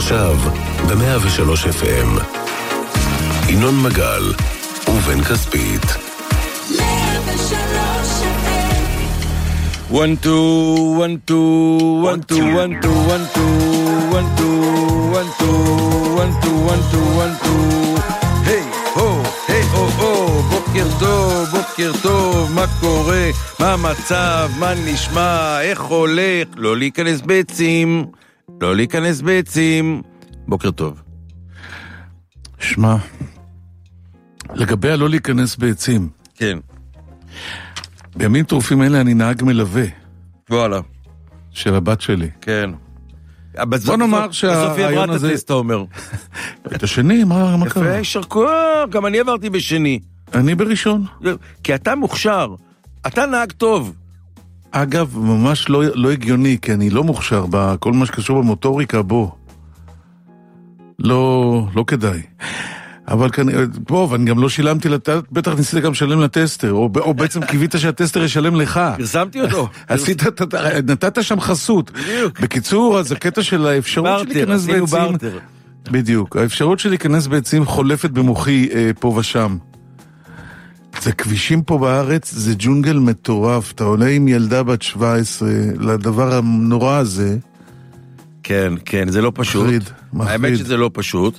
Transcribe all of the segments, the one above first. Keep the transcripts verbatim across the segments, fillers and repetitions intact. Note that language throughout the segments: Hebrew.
עכשיו ב-מאה ושלוש אף אם. ינון מגל ובן כספית. מאה ושלוש אף אם. one two one two one two one two one two one two one two one two one two one two היי הו היי הו הו בוקר טוב בוקר טוב מה קורה מה המצב מה נשמע איך הולך לא להיכנס בעצים לא להיכנס בעצים בוקר טוב. שמע, לגבי הלא להיכנס בעצים, כן, בימים טרופים אלה אני נהג מלווה וואלה של הבת שלי. כן, בוא נאמר שהרעיון הזה... בסוף אתה אומר את השני, מה מה קרה? יפה, שרקוע, גם אני עברתי בשני. אני בראשון. כי אתה מוכשר, אתה נהג טוב. אגב, ממש לא, לא הגיוני, כי אני לא מוכשר בכל מה שקשור במוטוריקה, בו. לא, לא כדאי. אבל כאן, בוא, ואני גם לא שילמתי, לת... בטח ניסית גם לשלם לטסטר, או, או בעצם קיווית שהטסטר ישלם לך. פרסמתי אותו. עשית, נתת שם חסות. בדיוק. בקיצור, אז הקטע של האפשרות של להיכנס בעצים... בדיוק, האפשרות של להיכנס בעצים חולפת במוחי אה, פה ושם. זה כבישים פה בארץ, זה ג'ונגל מטורף, אתה עולה עם ילדה בת שבע עשרה, לדבר הנורא הזה. כן, כן, זה לא פשוט. מחריד, מחריד. האמת שזה לא פשוט.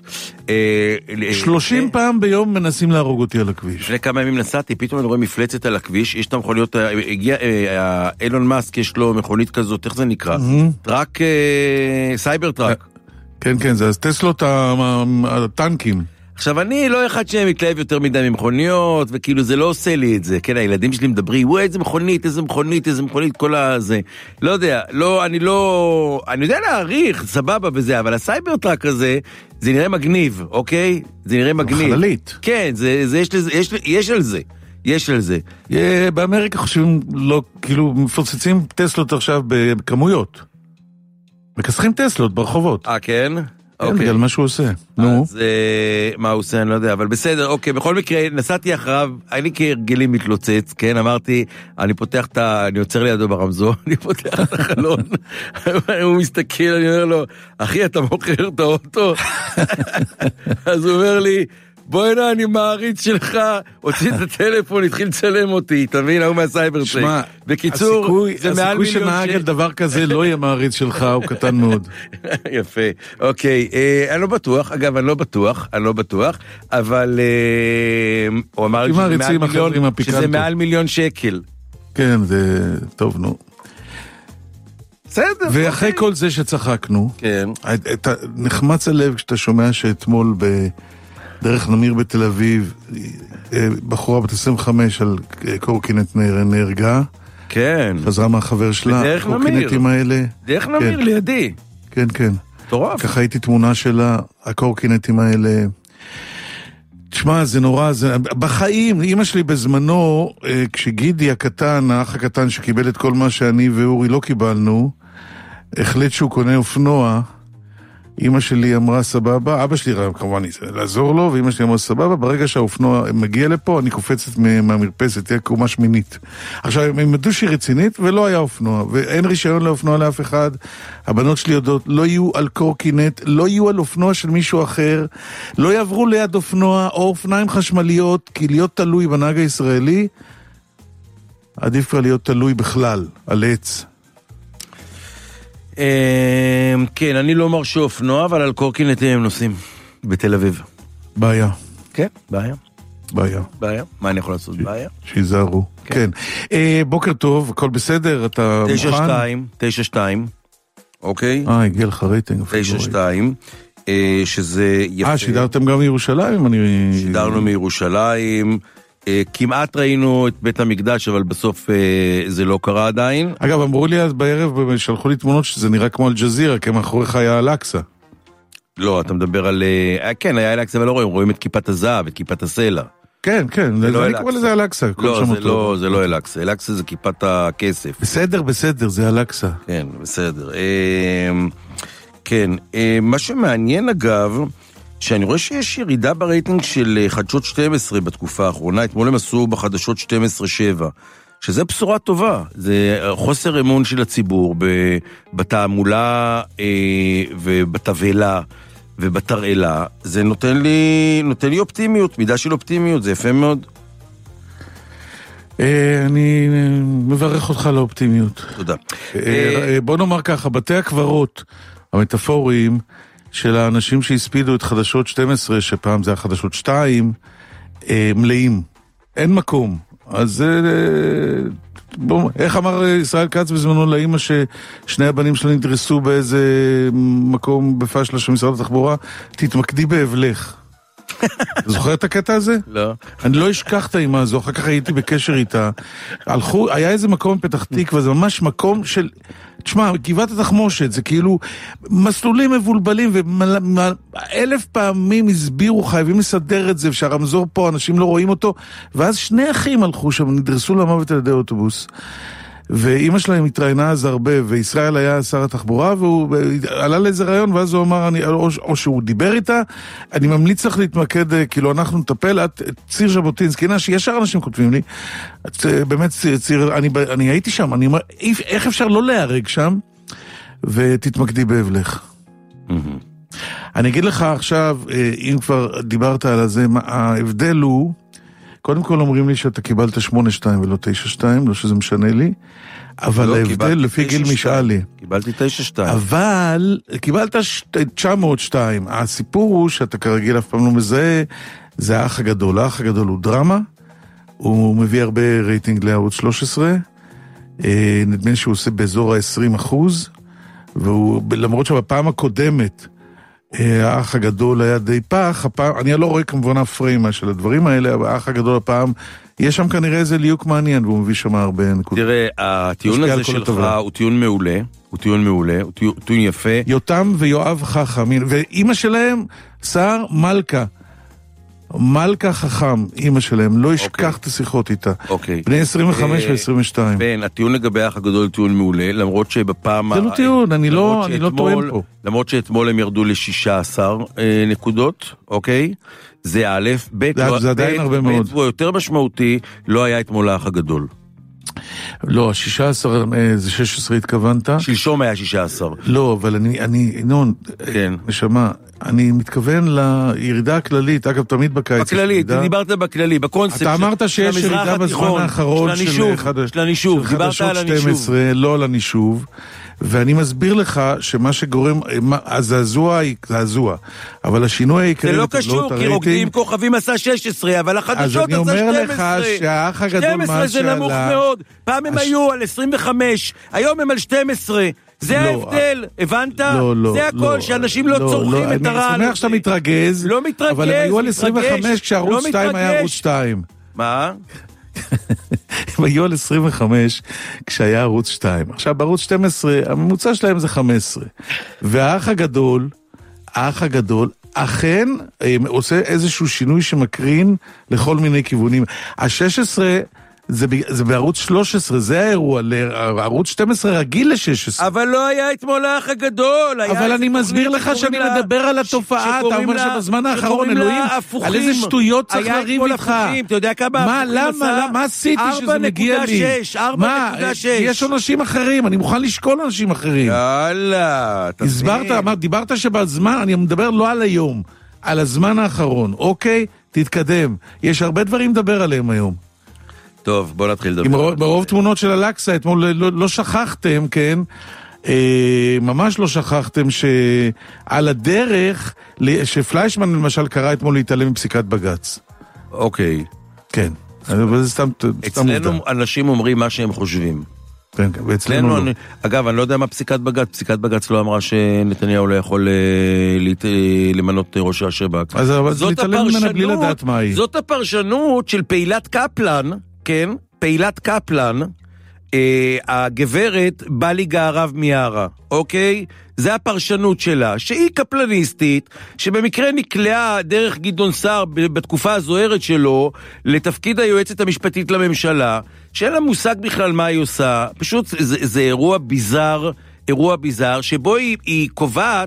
שלושים פעם ביום מנסים להרוג אותי על הכביש. לפני כמה ימים נסעתי, פתאום אני רואה מפלצת על הכביש, יש את המכוניות, הגיע, אילון מאסק יש לו מכונית כזאת, איך זה נקרא? טרק, סייבר טרק. כן, כן, זה אז טסלות הטנקים. עכשיו, אני לא אחד שמתלהב יותר מדי ממכוניות, וכאילו זה לא עושה לי את זה, כן, הילדים שלי מדברים, וואי, איזה מכונית, איזה מכונית, איזה מכונית, כל הזה, לא יודע, לא, אני לא, אני יודע להעריך, סבבה וזה, אבל הסייבר טראק הזה, זה נראה מגניב, אוקיי? זה נראה מגניב. חללית. כן, זה, זה, יש לזה, יש, יש על זה, יש על זה. באמריקה חושבים, לא, כאילו, מפוצצים טסלות עכשיו בכמויות. מכסחים טסלות ברחובות. אה, כן? כן, בגלל מה שהוא עושה. נו. אז מה הוא עושה, אני לא יודע, אבל בסדר, אוקיי, בכל מקרה, נסעתי אחריו, אני כהרגלי מתלוצץ, כן, אמרתי, אני פותח את ה... אני עוצר לידו ברמזור, אני פותח את החלון, הוא מסתכל, אני אומר לו, אחי, אתה מוכר את האוטו? אז הוא אומר לי, בואי הנה, אני מעריץ שלך, הוציא את הטלפון, התחיל לצלם אותי, תבין, הוא מהסייבר טרק. שמע, בקיצור, זה מעל מיליון שנהג על דבר כזה לא יהיה מעריץ שלך, הוא קטן מאוד. יפה, אוקיי, אני לא בטוח, אגב, אני לא בטוח, אני לא בטוח, אבל הוא אמר שזה מעל מיליון שקל. כן, זה טוב, נו. בסדר. ואחרי כל זה שצחקנו, כן. נחמץ הלב כשאתה שומע שאתמול ב... דרך נמיר בתל אביב, בחורה בת עשרים וחמש על קורקינט נהרגה. כן. חזרה מהחבר שלה. בדרך נמיר. הקורקינטים האלה. דרך נמיר לידי. כן, כן. טורף. ככה הייתי תמונה שלה, הקורקינטים האלה. תשמע, זה נורא, זה... בחיים, אמא שלי בזמנו, כשגידי הקטן, האח הקטן שקיבל את כל מה שאני ואורי לא קיבלנו, החליט שהוא קונה אופנוע, אמא שלי אמרה סבבה, אבא שלי כמובן לעזור לו, ואמא שלי אמרה סבבה, ברגע שהאופנוע מגיע לפה, אני קופצת מהמרפסת, תהיה קומה שמינית. עכשיו, הם ידעו שהיא רצינית, ולא היה אופנוע, ואין רישיון לאופנוע לאף אחד, הבנות שלי יודעות, לא יהיו על קורקינט, לא יהיו על אופנוע של מישהו אחר, לא יעברו ליד אופנוע, או אופניים חשמליות, כי להיות תלוי בנהג הישראלי, עדיף כבר להיות תלוי בכלל, על עץ. כן, אני לא מרשה אופנוע, אבל על קורקינטים הם נוסעים בתל אביב. בעיה. כן, בעיה. בעיה. בעיה. מה אני יכול לעשות? בעיה. שיזהרו. כן. בוקר טוב, הכל בסדר, אתה מוכן? תשע שתיים, תשע שתיים, אוקיי? אה, הגיע לך רייטינג. תשע שתיים, שזה יפה. אה, שידרתם גם מירושלים? שידרנו מירושלים. כמעט ראינו את בית המקדש, אבל בסוף זה לא קרה עדיין. אגב, אמרו לי אז בערב, שלחו לי תמונות שזה נראה כמו אל-ג'זירה, כי מאחוריך היה אל-אקסה. לא, אתה מדבר על... כן, היה אל-אקסה, אבל לא רואים, רואים את כיפת הזהב, את כיפת הסלע. כן, כן, אני קורא לזה אל-אקסה. לא, זה לא אל-אקסה, אל-אקסה זה כיפת הכסף. בסדר, בסדר, זה אל-אקסה. כן, בסדר. כן, מה שמעניין אגב, שאני רואה שיש ירידה ברייטינג של חדשות שתים עשרה בתקופה האחרונה, אתמול הם עשו בחדשות שתים עשרה שבע, שזה בשורה טובה, זה חוסר אמון של הציבור בתעמולה ובתבלה ובתרעלה, זה נותן לי, נותן לי אופטימיות, מידה של אופטימיות, זה יפה מאוד. אני מברך אותך לאופטימיות. תודה. בוא נאמר ככה, בתי הקברות המטאפוריים של האנשים שהספידו את חדשות שתים עשרה, שפעם זה החדשות שתיים, מלאים. אין מקום. אז בוא, איך אמר ישראל כץ בזמנו לאמא ששני הבנים שלה נדרסו באיזה מקום בפשלה של משרד התחבורה? תתמקדי באבלך. זוכר את הקטע הזה? לא. אני לא אשכח את האמא הזו, אחר כך הייתי בקשר איתה. הלכו, היה איזה מקום בפתח תקווה, זה ממש מקום של, תשמע, גבעת התחמושת, זה כאילו מסלולים מבולבלים, ואלף פעמים הסבירו, חייבים לסדר את זה, שהרמזור פה, אנשים לא רואים אותו, ואז שני אחים הלכו שם, נדרסו למוות על ידי אוטובוס. ואימא שלהם התראיינה אז הרבה, וישראל היה שר התחבורה, והוא עלה לאיזה רעיון, ואז הוא אמר, אני, או, או שהוא דיבר איתה, אני ממליץ לך להתמקד, כאילו אנחנו נטפל, את ציר ז'בוטינסקי, שישר אנשים כותבים לי, את, באמת ציר, ציר אני, אני הייתי שם, אני אומר, איך אפשר לא להיהרג שם, ותתמקדי באבלך. אני אגיד לך עכשיו, אם כבר דיברת על זה, ההבדל הוא, קודם כל אומרים לי שאתה קיבלת שמונה שתיים ולא תשע שתיים, לא שזה משנה לי, אבל לא, ההבדל לפי גיל משאלי. קיבלתי תשע שתיים. אבל קיבלת תשע מאות שתיים. הסיפור הוא שאתה כרגיל אף פעם לא מזהה, זה האח הגדול. האח הגדול הוא דרמה, הוא מביא הרבה רייטינג לערוץ שלוש עשרה, נדמה לי שהוא עושה באזור ה-עשרים אחוז, והוא, למרות שבפעם הקודמת, האח הגדול היה די פח, הפעם, אני לא רואה כמובן הפריימה של הדברים האלה, אבל האח הגדול הפעם, יש שם כנראה איזה ליוק מעניין, והוא מביא שם הרבה נקודות. תראה, הטיעון הזה שלך הוא טיעון מעולה, הוא טיעון מעולה, הוא טיעון יפה. יותם ויואב חכם, ואימא שלהם, שר מלכה, מלכה חכם, אימא שלהם, לא ישכח את השיחות איתה. בני עשרים וחמש ו-עשרים ושתיים. כן, הטיעון לגבי האח הגדול הוא טיעון מעולה, למרות שבפעם... זה לא טיעון, אני לא טוען פה. למרות שאתמול הם ירדו ל-שש עשרה נקודות, אוקיי? זה א', ב', זה עדיין הרבה מאוד. הוא יותר משמעותי, לא היה אתמול האח הגדול. לא, ה-שישה עשר, זה שש עשרה התכוונת? שלשום היה שישה עשר. לא, אבל אני, אני, נון, נשמה, אני מתכוון לירידה הכללית, אגב, תמיד בקיץ. בכללית, דיברת בכללי, בקונספט. אתה אמרת שיש ירידה בזמן האחרון של הנישוב, דיברת על הנישוב. לא על הנישוב. ואני מסביר לך שמה שגורם, הזעזוע היא זעזוע, אבל השינוי העיקרי... זה לא קשור, כי רוקדים כוכבים עשה שש עשרה, אבל החדשות עשה שתים עשרה. אז אני אומר לך שהאח הגדול מה שעלה... שתים עשרה זה נמוך מאוד, פעם הם היו על עשרים וחמש, היום הם על שתים עשרה, זה ההבדל, הבנת? זה הכל, שאנשים לא צורכים את הרעל. אני שמח שאתה מתרגז, לא מתרגז, אבל הם היו על עשרים וחמש כשערוץ שתיים היה ערוץ שתיים. מה? הם היו על עשרים וחמש כשהיה ערוץ שתיים. עכשיו בערוץ שתים עשרה הממוצע שלהם זה חמש עשרה. והאח הגדול, האח הגדול אכן עושה איזשהו שינוי שמקרין לכל מיני כיוונים. ה-שש עשרה זה, זה בערוץ שלוש עשרה, זה האירוע, ערוץ שתים עשרה רגיל ל-שש עשרה. אבל לא היה אתמול האח הגדול. אבל אני מסביר לך שאני לה... מדבר על התופעה, אתה אומר לה... שבזמן האחרון אלוהים, על איזה שטויות צריך לריב איתך. אתה יודע כמה מה, למה, מה עשיתי שזה מגיע לי? ארבע נקודה שש. יש אנשים אחרים, אני מוכן לשקול אנשים אחרים. יאללה, תבין. הסברת, אמרת, דיברת שבזמן, אני מדבר לא על היום, על הזמן האחרון. אוקיי, תתקדם. יש הרבה דברים לדבר עליהם היום. טוב, בוא נתחיל לדבר. ברוב תמונות של אלקסה, אתמול לא, לא שכחתם, כן? אה, ממש לא שכחתם שעל הדרך, שפליישמן למשל קרא אתמול להתעלם מפסיקת בגץ. אוקיי. כן, אבל זה סתם, סתם עובדה. אצלנו אנשים אומרים מה שהם חושבים. כן, ואצלנו לא. אני, אגב, אני לא יודע מה פסיקת בגץ. פסיקת בגץ לא אמרה שנתניהו לא יכול להת... למנות ראש השב"כ. אז זה להתעלם ממנה בלי לדעת מה היא. זאת הפרשנות של פעילת קפלן, כן, פעילת קפלן, אה, הגברת בליגה הרב מיארה, אוקיי? זה הפרשנות שלה, שהיא קפלניסטית, שבמקרה נקלעה דרך גדעון סער בתקופה הזוהרת שלו, לתפקיד היועצת המשפטית לממשלה, שאין לה מושג בכלל מה היא עושה, פשוט זה, זה אירוע ביזר, אירוע ביזר, שבו היא, היא קובעת,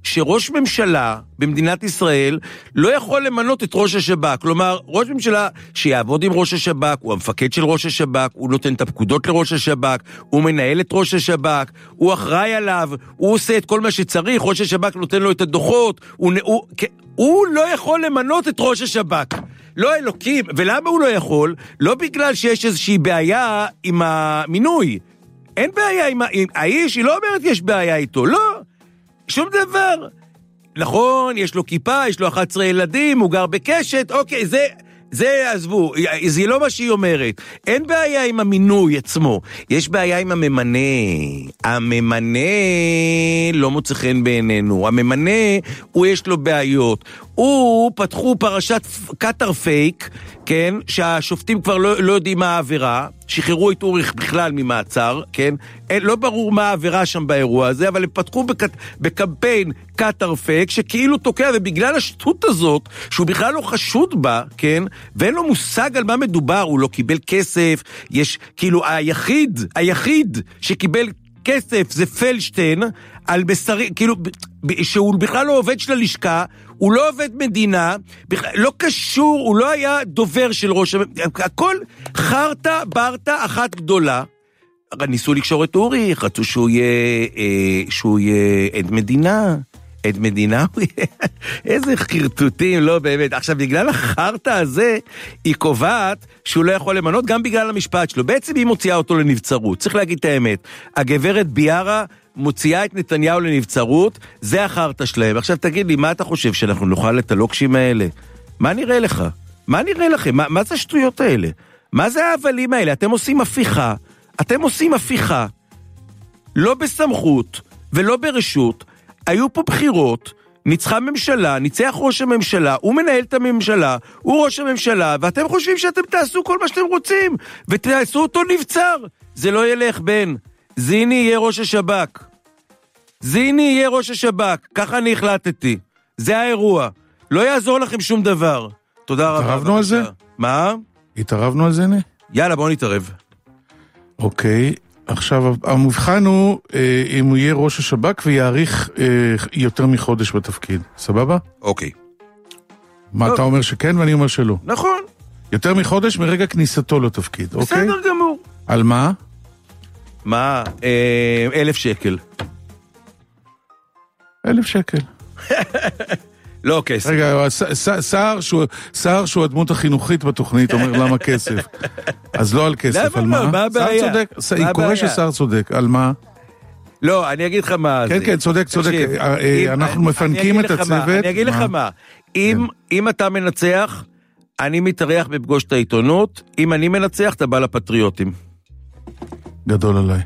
שראש ממשלה במדינת ישראל לא יכול למנות את ראש השב"כ. כלומר, ראש ממשלה שיעבוד עם ראש השב"כ, הוא המפקד של ראש השב"כ, הוא נותן את הפקודות לראש השב"כ, הוא מנהל את ראש השב"כ, הוא אחראי עליו, הוא עושה את כל מה שצריך, ראש השב"כ נותן לו את הדוחות, הוא, הוא, הוא לא יכול למנות את ראש השב"כ. לא אלוקים, ולמה הוא לא יכול? לא בגלל שיש איזושהי בעיה עם המינוי. אין בעיה עם, עם האיש, היא לא אומרת יש בעיה איתו, לא, שום דבר. נכון, יש לו כיפה, יש לו אחת עשרה ילדים, הוא גר בקשת, אוקיי, זה, זה עזבו, זה לא מה שהיא אומרת. אין בעיה עם המינוי עצמו, יש בעיה עם הממנה. הממנה לא מוצא חן בעינינו, הממנה, הוא יש לו בעיות. הוא פתחו פרשת קטר פייק, כן, שהשופטים כבר לא, לא יודעים מה העבירה, שחררו את אוריך בכלל ממעצר, כן, לא ברור מה העבירה שם באירוע הזה, אבל הם פתחו בק, בקמפיין קטר פייק, שכאילו תוקע, ובגלל השטות הזאת, שהוא בכלל לא חשוד בה, כן, ואין לו מושג על מה מדובר, הוא לא קיבל כסף, יש, כאילו, היחיד, היחיד שקיבל כסף זה פלשטיין, על בשרי, כאילו, שהוא בכלל לא עובד של הלשכה, הוא לא עובד מדינה, בכלל, לא קשור, הוא לא היה דובר של ראש, הכל חרטה, ברטה, אחת גדולה. ניסו לקשור את אורי, רצו שהוא יהיה, אה, שהוא יהיה עד מדינה, עד מדינה, איזה חרטוטים, לא באמת. עכשיו, בגלל החרטה הזה, היא קובעת שהוא לא יכול למנות, גם בגלל המשפט שלו. בעצם היא מוציאה אותו לנבצרות, צריך להגיד את האמת. הגברת ביארה מוציאה את נתניהו לנבצרות, זה החרטה שלהם. עכשיו תגיד לי, מה אתה חושב שאנחנו נוכל את הלוקשים האלה? מה נראה לך? מה נראה לכם? מה, מה זה השטויות האלה? מה זה ההבלים האלה? אתם עושים הפיכה, אתם עושים הפיכה, לא בסמכות ולא ברשות. היו פה בחירות, ניצחה ממשלה, ניצח ראש הממשלה, הוא מנהל את הממשלה, הוא ראש הממשלה, ואתם חושבים שאתם תעשו כל מה שאתם רוצים, ותעשו אותו נבצר. זה לא ילך, בן. זיני יהיה ראש השב"כ. זיני יהיה ראש השב"כ. ככה אני החלטתי. זה האירוע. לא יעזור לכם שום דבר. תודה רבה. התערבנו על זה? מה? התערבנו על זה, נה? יאללה, בוא נתערב. אוקיי. עכשיו, המבחן הוא אה, אם הוא יהיה ראש השב"כ ויעריך אה, יותר מחודש בתפקיד. סבבה? אוקיי. מה, אתה אומר שכן ואני אומר שלא? נכון. יותר מחודש מרגע כניסתו לתפקיד, אוקיי? בסדר גמור. על מה? מה? אה, אלף שקל. אלף שקל. לא כסף. רגע, שר שהוא הדמות החינוכית בתוכנית אומר למה כסף. אז לא על כסף, על מה? מה הבעיה? שר צודק, היא קורא ששר צודק, על מה? לא, אני אגיד לך מה זה. כן, כן, צודק, צודק. אנחנו מפנקים את הצוות. אני אגיד לך מה. אם אתה מנצח, אני מתארח בפגוש את העיתונות, אם אני מנצח, אתה בא לפטריוטים. גדול עליי.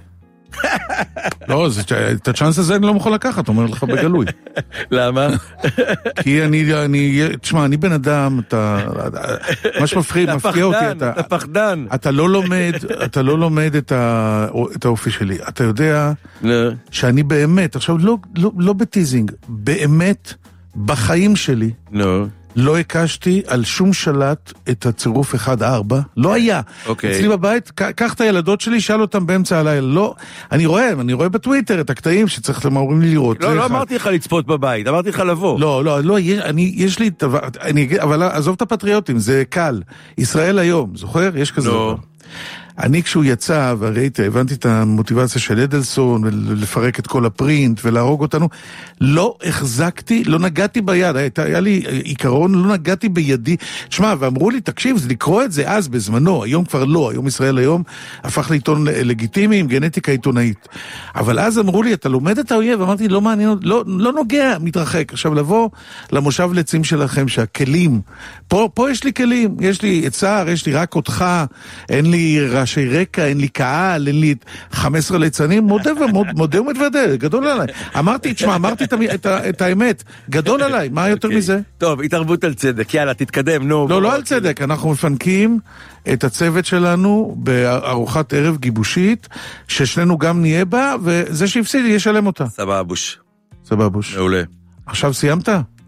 לא, את הצ'אנס הזה אני לא מוכן לקחת, אומר לך בגלוי. למה? כי אני, אני, תשמע, אני בן אדם, אתה, מה שמפחיד, מפתיע אותי, אתה, אתה פחדן. אתה לא לומד, אתה לא לומד את ה, את האופי שלי. אתה יודע שאני באמת, עכשיו לא, לא, לא בטיזינג, באמת, בחיים שלי, לא. לא הקשתי על שום שלט את הצירוף אחד ארבע, לא היה. אוקיי. אצלי בבית, קח את הילדות שלי, שאל אותם באמצע הלילה, לא, אני רואה, אני רואה בטוויטר את הקטעים שצריך למורים לי לראות. לא, לא אמרתי לך לצפות בבית, אמרתי לך לבוא. לא, לא, לא, אני, יש לי, אני, אבל עזוב את הפטריוטים, זה קל. ישראל היום, זוכר? יש כזה. לא. אני כשהוא יצא, וראיתי, הבנתי את המוטיבציה של אדלסון, ולפרק את כל הפרינט, ולהרוג אותנו, לא החזקתי, לא נגעתי ביד, היה, היה לי עיקרון, לא נגעתי בידי, תשמע, ואמרו לי, תקשיב, זה לקרוא את זה אז בזמנו, היום כבר לא, היום ישראל היום הפך לעיתון לגיטימי עם גנטיקה עיתונאית, אבל אז אמרו לי, אתה לומד את האויב, אמרתי, לא מעניין, לא, לא נוגע, מתרחק, עכשיו לבוא למושב לצים שלכם, שהכלים, פה, פה יש לי כלים, יש לי את צער, יש לי רק אותך, אין לי רעשי רקע, אין לי קהל, אין לי חמש עשרה ליצנים, מודה ומודה ומתוודה, גדול עליי. אמרתי, תשמע, אמרתי את, את, את האמת, גדול עליי, מה יותר okay. מזה? טוב, התערבות על צדק, יאללה, תתקדם, נו. לא, לא על צדק, אנחנו מפנקים את הצוות שלנו בארוחת ערב גיבושית, ששנינו גם נהיה בה, וזה שהפסיד ישלם אותה. סבבוש. סבבוש. מעולה. עכשיו סיימת?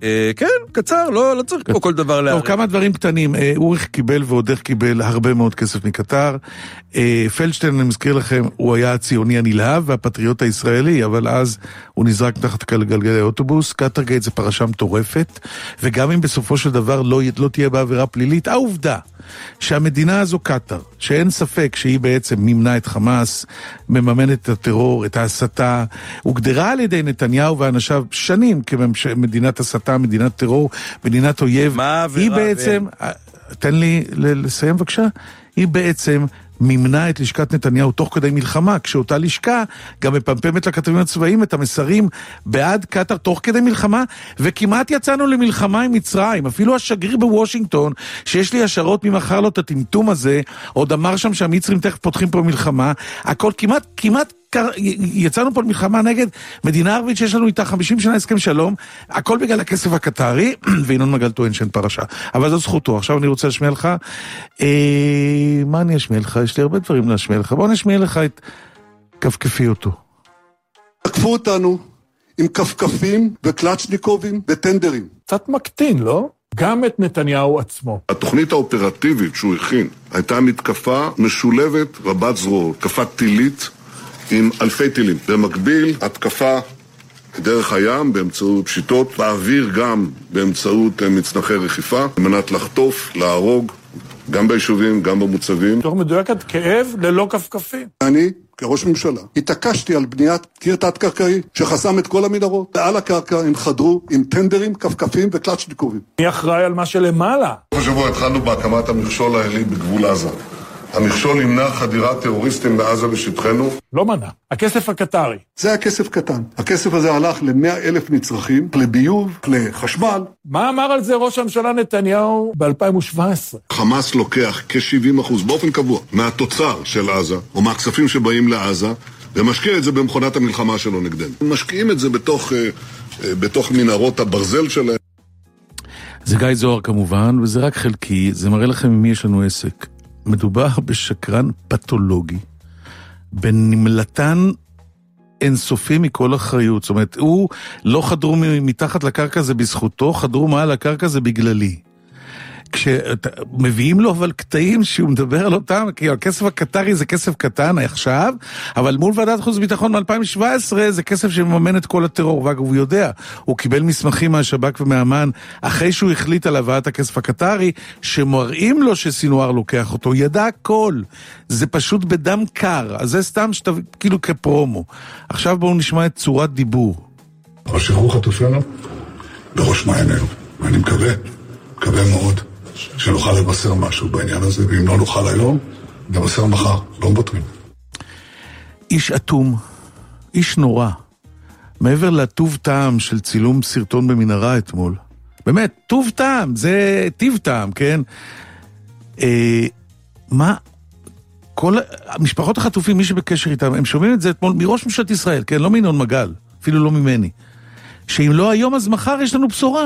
כן, קצר, לא, לא צריך פה כל דבר להערך. טוב, כמה דברים קטנים. אוריך קיבל ועוד איך קיבל הרבה מאוד כסף מקטר. פלדשטיין, אני מזכיר לכם, הוא היה הציוני הנלהב והפטריוט הישראלי, אבל אז הוא נזרק תחת גלגלי אוטובוס. קטרגייט זה פרשה מטורפת, וגם אם בסופו של דבר לא, לא תהיה בעבירה פלילית, העובדה שהמדינה הזו קטר, שאין ספק שהיא בעצם מימנה את חמאס, מממנת את הטרור, את ההסתה, הוגדרה על ידי נתניהו ואנשיו שנים כמדינת הסתה, מדינת טרור, מדינת אויב. מה היא בעצם, תן לי לסיים בבקשה, היא בעצם מימנה את לשכת נתניהו תוך כדי מלחמה, כשאותה לשכה גם מפמפמת לכתבים הצבאיים את המסרים בעד קטר תוך כדי מלחמה, וכמעט יצאנו למלחמה עם מצרים. אפילו השגריר בוושינגטון, שיש לי השערות ממחר לו את הטמטום הזה, עוד אמר שם שהמצרים תכף פותחים פה מלחמה. הכל כמעט, כמעט יצאנו פה למלחמה נגד מדינה ערבית שיש לנו איתה חמישים שנה הסכם שלום, הכל בגלל הכסף הקטרי, וינון מגל טוען שאין פרשה. אבל זו זכותו. עכשיו אני רוצה לשמיע לך, אה, מה אני אשמיע לך? יש לי הרבה דברים להשמיע לך. בוא נשמיע לך את כפכפי אותו. תקפו אותנו עם כפכפים וקלצ'ניקובים וטנדרים. קצת מקטין, לא? גם את נתניהו עצמו. התוכנית האופרטיבית שהוא הכין הייתה מתקפה משולבת רבת זרועות, התקפה טילית עם אלפי טילים. במקביל, התקפה דרך הים באמצעות פשיטות, באוויר גם באמצעות מצנחי רכיפה, על מנת לחטוף, להרוג, גם ביישובים, גם במוצבים. תוך מדויקת כאב ללא כפכפים. אני, כראש ממשלה, התעקשתי על בניית קיר תת-קרקעי שחסם את כל המנהרות. ועל הקרקע הם חדרו עם טנדרים, כפכפים וקלצ'ניקובים. מי אחראי על מה שלמעלה? בשבוע התחלנו בהקמת המכשול העילי בגבול עזה. המכשול ימנע חדירת טרוריסטים מעזה לשטחנו. לא מנע. הכסף הקטרי. זה הכסף קטן. הכסף הזה הלך ל-מאה אלף נצרכים, לביוב, לחשמל. מה אמר על זה ראש הממשלה נתניהו ב-אלפיים שבע עשרה? חמאס לוקח כ-שבעים אחוז באופן קבוע מהתוצר של עזה, או מהכספים שבאים לעזה, ומשקיע את זה במכונת המלחמה שלו נגדנו. משקיעים את זה בתוך, בתוך מנהרות הברזל שלהם. זה גיא זוהר כמובן, וזה רק חלקי, זה מראה לכם ממי יש לנו עסק. מדובר בשקרן פתולוגי, בנמלטן אינסופי מכל אחריות. זאת אומרת, הוא לא חדרו מתחת לקרקע זה בזכותו, חדרו מעל הקרקע זה בגללי. כשמביאים לו אבל קטעים שהוא מדבר על אותם, כי הכסף הקטרי זה כסף קטן עכשיו, אבל מול ועדת חוץ וביטחון מ-אלפיים שבע עשרה זה כסף שמממן את כל הטרור, ואגב הוא יודע, הוא קיבל מסמכים מהשב"כ ומהאמן, אחרי שהוא החליט על הבאת הכסף הקטרי, שמראים לו שסינואר לוקח אותו, ידע הכל, זה פשוט בדם קר, אז זה סתם שתב... כאילו כפרומו. עכשיו בואו נשמע את צורת דיבור. השחרור חטופינו בראש מעיינינו, ואני מקווה, מקווה מאוד, שנוכל לבשר משהו בעניין הזה, ואם לא נוכל היום, נבשר מחר, לא מבטרים. איש אטום, איש נורא, מעבר לטוב טעם של צילום סרטון במנהרה אתמול, באמת, טוב טעם, זה טיב טעם, כן? אה, מה, כל המשפחות החטופים, מי שבקשר איתם, הם שומעים את זה אתמול מראש ממשלת ישראל, כן? לא מינון מגל, אפילו לא ממני, שאם לא היום אז מחר יש לנו בשורה.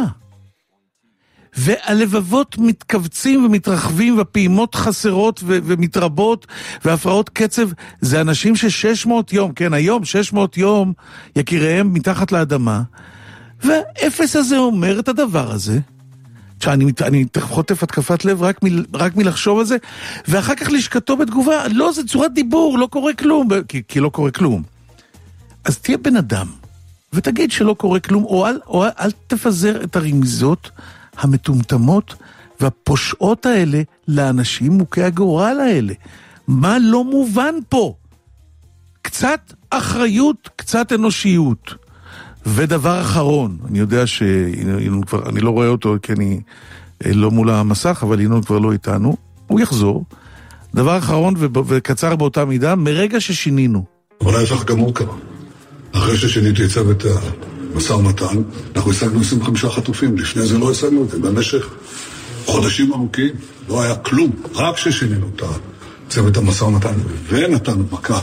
והלבבות מתכווצים ומתרחבים, והפעימות חסרות ו- ומתרבות, והפרעות קצב, זה אנשים ש-שש מאות יום, כן, היום שש מאות יום, יקיריהם מתחת לאדמה, והאפס הזה אומר את הדבר הזה, שאני אני חוטף התקפת לב רק, מ- רק מלחשוב על זה, ואחר כך לשכתו בתגובה, לא, זה צורת דיבור, לא קורה כלום, כי, כי לא קורה כלום. אז תהיה בן אדם, ותגיד שלא קורה כלום, או אל, או אל, אל תפזר את הרמיזות, המטומטמות והפושעות האלה לאנשים מוכי הגורל האלה. מה לא מובן פה? קצת אחריות, קצת אנושיות. ודבר אחרון, אני יודע שינון כבר, אני לא רואה אותו כי אני לא מול המסך, אבל ינון כבר לא איתנו, הוא יחזור. דבר אחרון וקצר באותה מידה, מרגע ששינינו. אבל ההפך גם הוא קרה. אחרי ששיניתי את צוות משא ומתן, אנחנו השגנו עשרים וחמישה חטופים, לפני זה לא השגנו את זה, במשך חודשים ארוכים, לא היה כלום, רק ששינינו את צוות המשא ומתן, ונתנו מכה.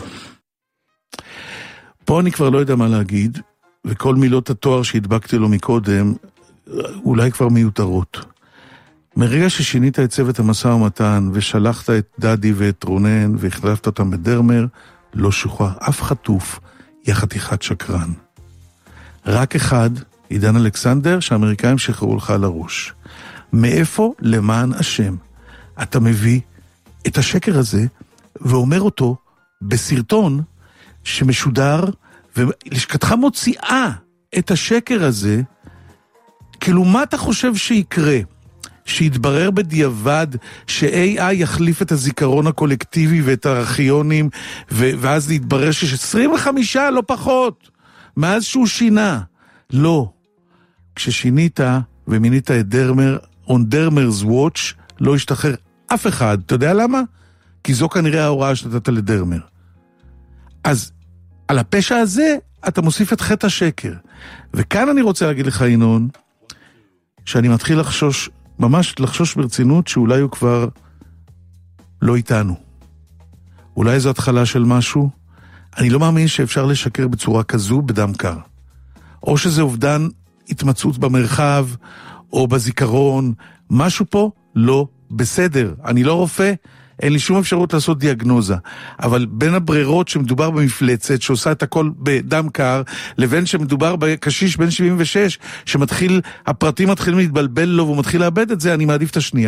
פה אני כבר לא יודע מה להגיד, וכל מילות התואר שהדבקתי לו מקודם, אולי כבר מיותרות. מרגע ששינית את צוות המשא ומתן, ושלחת את דדי ואת רונן, והחלפת אותם בדרמר, לא שוחרר אף חטוף, יא חתיכת שקרן. רק אחד עידן אלכסנדר, שהאמריקאים שחררו לך על הראש. מאיפה למען השם אתה מביא את השקר הזה ואומר אותו בסרטון שמשודר, ולשכתך מוציאה את השקר הזה, כאילו מה אתה חושב שיקרה? שיתברר בדיעבד ש-איי איי יחליף את הזיכרון הקולקטיבי ואת הארכיונים, ו- ואז להתברר שיש עשרים וחמישה לא פחות מאז שהוא שינה. לא. כששינית ומינית את דרמר, on Dermer's watch, לא ישתחרר אף אחד. אתה יודע למה? כי זו כנראה ההוראה שנתת לדרמר. אז על הפשע הזה אתה מוסיף את חטא השקר. וכאן אני רוצה להגיד לך, ינון, שאני מתחיל לחשוש, ממש לחשוש ברצינות, שאולי הוא כבר לא איתנו. אולי זו התחלה של משהו. אני לא מאמין שאפשר לשקר בצורה כזו בדם קר. או שזה אובדן התמצאות במרחב, או בזיכרון. משהו פה לא בסדר. אני לא רופא, אין לי שום אפשרות לעשות דיאגנוזה. אבל בין הברירות שמדובר במפלצת, שעושה את הכל בדם קר, לבין שמדובר בקשיש בן שבעים ושש, שמתחיל, הפרטים מתחילים להתבלבל לו, והוא מתחיל לאבד את זה, אני מעדיף את השנייה.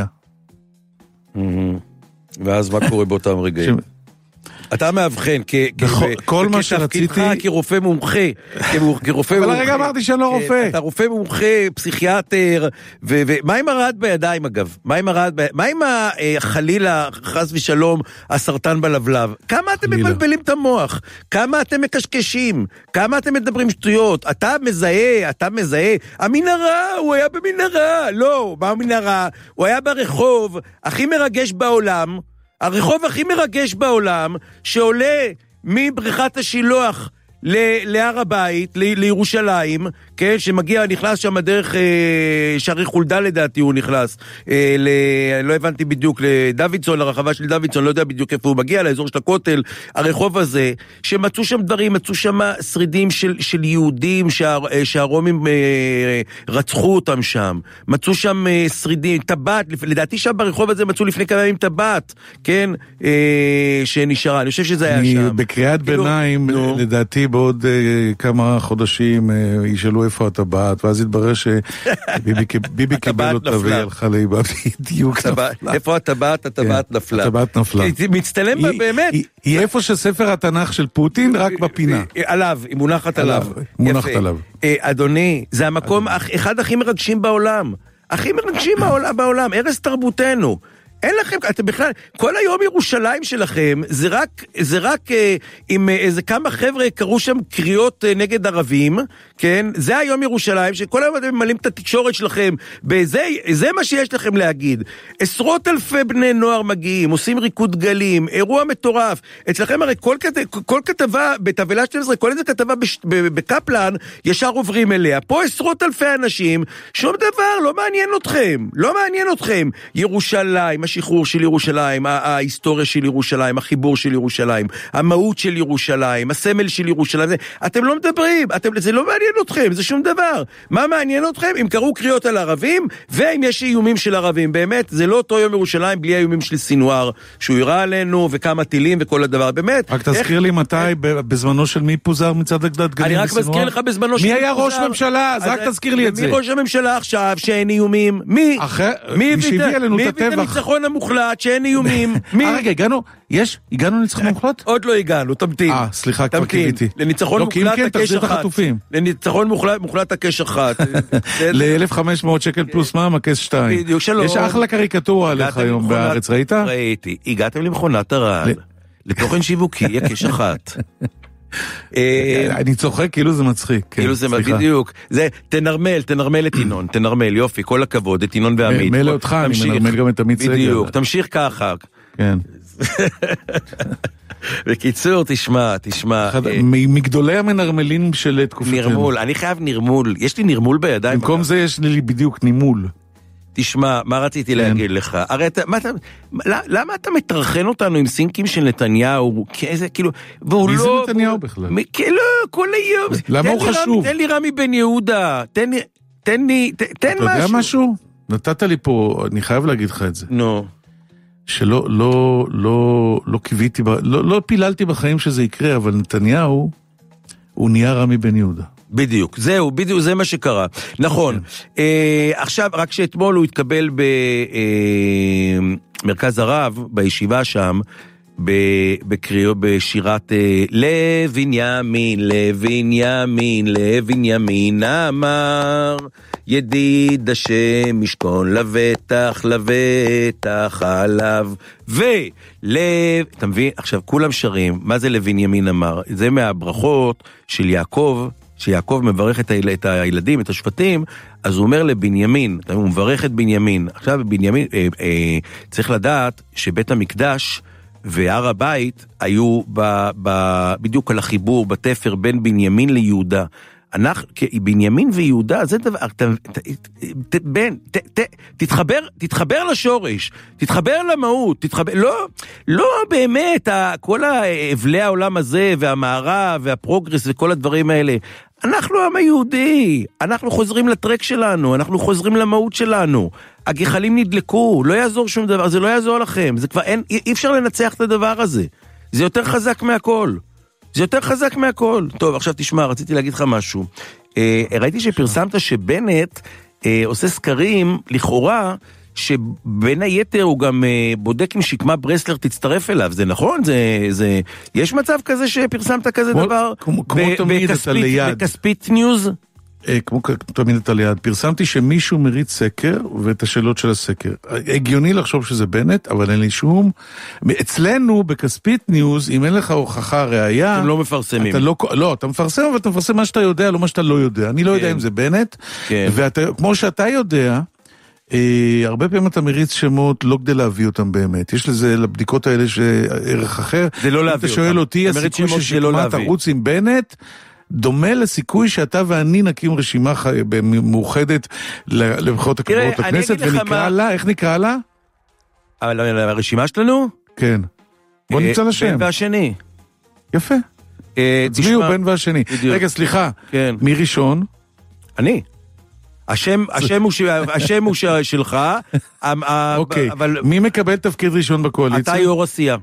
ואז מה קורה באותם רגעים? אתה מאבחן, כל מה שרציתי, כרופא מומחה, אבל הרגע אמרתי שאני לא רופא. אתה רופא מומחה, פסיכיאטר, ומה עם הרעד בידיים אגב? מה עם הרעד בידיים? מה עם החלילה, חס ושלום, הסרטן בלבלב? כמה אתם מבלבלים את המוח? כמה אתם מקשקשים? כמה אתם מדברים שטויות? אתה מזהה, אתה מזהה, המנהרה, הוא היה במנהרה, לא, מה המנהרה? הוא היה ברחוב, הכי מרגש בעולם, הרחוב הכי מרגש בעולם, שעולה מבריכת השילוח להר הבית, לירושלים, כן, שמגיע, נכנס שם דרך שערי חולדה לדעתי הוא נכנס, ל... לא הבנתי בדיוק, לדוידסון, לרחבה של דוידסון, לא יודע בדיוק איפה הוא מגיע, לאזור של הכותל, הרחוב הזה, שמצאו שם דברים, מצאו שם שרידים של, של יהודים, שה... שהרומים רצחו אותם שם, מצאו שם שרידים, טבעת, לדעתי שם ברחוב הזה מצאו לפני כמה ימים טבעת, כן, שנשארה, אני חושב שזה היה שם. בקריאת ביניים, לדעתי, בעוד כמה חודשים ישאלו איפה הטבעת, ואז יתברר שביבי קיבל אותה והלכה לאיבה בדיוק נפלה. איפה הטבעת? הטבעת נפלה. הטבעת נפלה. מצטלם בה באמת. היא איפה שספר התנ"ך של פוטין, רק בפינה. עליו, היא מונחת עליו. מונחת עליו. אדוני, זה המקום אחד הכי מרגשים בעולם. הכי מרגשים בעולם, ערש תרבותנו. אין לכם, אתם בכלל, כל היום ירושלים שלכם, זה רק, זה רק אה, עם איזה כמה חבר'ה קראו שם קריאות אה, נגד ערבים, כן? זה היום ירושלים, שכל היום אתם ממלאים את התקשורת שלכם, בזה, זה מה שיש לכם להגיד. עשרות אלפי בני נוער מגיעים, עושים ריקוד גלים, אירוע מטורף. אצלכם הרי כל, כל כתבה, בתבלה שתים עשרה, כל איזה כתבה בש, בקפלן, ישר עוברים אליה. פה עשרות אלפי אנשים, שום דבר, לא מעניין אתכם, לא מעניין אתכם. ירושלים, השחרור של ירושלים, ההיסטוריה של ירושלים, החיבור של ירושלים, המהות של ירושלים, הסמל של ירושלים, זה, אתם לא מדברים, אתם, זה לא מעניין אתכם, זה שום דבר. מה מעניין אתכם? אם קראו קריאות על ערבים, ואם יש איומים של ערבים, באמת, זה לא אותו יום ירושלים בלי האיומים של סינואר, שהוא יראה עלינו, וכמה טילים וכל הדבר, באמת. רק תזכיר לי מתי, בזמנו של מי פוזר מצד הגדת גלים אני רק מזכיר לך בזמנו של מי היה ראש ממשלה? אז רק תזכיר לי את זה. מי ראש הממשלה עכשיו שאין איומים? מי? מי הביא את הניצחון המוחלט שאין איומים? מי? רגע, הגענו, יש? הגענו לניצחון מוחלט? עוד לא הגענו, תמתין. אה, סליחה, כבר קיוויתי. לניצחון מוחלט הקש אחת. לניצחון מוחלט הקש אחת. ל-אלף וחמש מאות שקל פלוס מע"מ, הקש שתיים. בדיוק, שלום. יש אחלה קריקטורה עליך היום בארץ, ראית? ראיתי. הגעתם למכונת הרעל. לתוכן שיווקי, הקש אחת. אני צוחק כאילו זה מצחיק. כאילו זה בדיוק. זה תנרמל, תנרמל את ינון, תנרמל, יופי, כל הכבוד, את ינון ועמית. מלא אותך, אני מנרמל גם את עמית סגל. בדיוק, תמשיך ככה. כן. בקיצור, תשמע, תשמע. מגדולי המנרמלים של תקופתנו. נרמול, אני חייב נרמול, יש לי נרמול בידיים. במקום זה יש לי בדיוק נימול. תשמע, מה רציתי להגיד לך? הרי אתה, מה אתה, למה אתה מתרחן אותנו עם סינקים של נתניהו? כאיזה, כאילו, והוא לא... מי זה נתניהו בכלל? כאילו, כל היום. למה הוא חשוב? תן לי רמי בן יהודה, תן לי, תן לי, תן משהו. אתה יודע משהו? נתת לי פה, אני חייב להגיד לך את זה. נו. שלא, לא, לא, לא קיוויתי, לא, לא פיללתי בחיים שזה יקרה, אבל נתניהו, הוא נהיה רמי בן יהודה. בדיוק, זהו, בדיוק, זה מה שקרה. נכון. אה, עכשיו, רק שאתמול הוא התקבל במרכז הרב, בישיבה שם, בקריאו, בשירת לבנימין, לבנימין, לבנימין אמר, ידיד השם משכון לבטח, לבטח עליו, ולב, אתה מבין? עכשיו כולם שרים, מה זה לבנימין אמר? זה מהברכות של יעקב, שיעקב מברך את, היל, את הילדים, את השבטים, אז הוא אומר לבנימין, הוא מברך את בנימין. עכשיו בנימין, אה, אה, צריך לדעת שבית המקדש והר הבית היו ב, ב, בדיוק על החיבור, בתפר בין בנימין ליהודה. אנחנו, בנימין ויהודה, זה דבר, ת, ת, ת, בן, ת, ת, תתחבר, תתחבר לשורש, תתחבר למהות, תתחבר, לא, לא באמת, כל האבלי העולם הזה, והמערב, והפרוגרס, וכל הדברים האלה, אנחנו עם היהודי, אנחנו חוזרים לטרק שלנו, אנחנו חוזרים למהות שלנו, הגחלים נדלקו, לא יעזור שום דבר, זה לא יעזור לכם, זה כבר אין, אי אפשר לנצח את הדבר הזה, זה יותר חזק מהכל. זה יותר חזק מהכל. טוב, עכשיו תשמע, רציתי להגיד לך משהו. אה, ראיתי שפרסמת שבנט אה, עושה סקרים, לכאורה, שבין היתר הוא גם אה, בודק אם שקמה ברסלר תצטרף אליו. זה נכון? זה, זה... יש מצב כזה שפרסמת כזה כמו, דבר? כמו, כמו תמיד אתה ליד. בכספית ניוז? כמו תמיד אתה ליד, פרסמתי שמישהו מריץ סקר ואת השאלות של הסקר. הגיוני לחשוב שזה בנט, אבל אין לי שום. אצלנו בכספית ניוז, אם אין לך הוכחה ראייה, אתם לא מפרסמים. אתה לא, לא, אתה מפרסם, אבל אתה מפרסם מה שאתה יודע, לא מה שאתה לא יודע. אני לא יודע אם זה בנט, וכמו שאתה יודע, הרבה פעמים אתה מריץ שמות לא כדי להביא אותם באמת. יש לזה, לבדיקות האלה שערך אחר. זה לא להביא אותם. אתה שואל אותי, הסיכוי ששקמה תרוץ עם בנט, דומה לסיכוי שאתה ואני נקים רשימה מאוחדת לבחירות הקרובות לכנסת, ונקרא לה, איך נקרא לה? הרשימה שלנו? כן. בוא נמצא לשם. בן והשני. יפה. תצביעו בן והשני. רגע, סליחה. מי ראשון? אני. השם הוא שלך. אוקיי. מי מקבל תפקיד ראשון בקואליציה? אתה יו"ר הסיעה.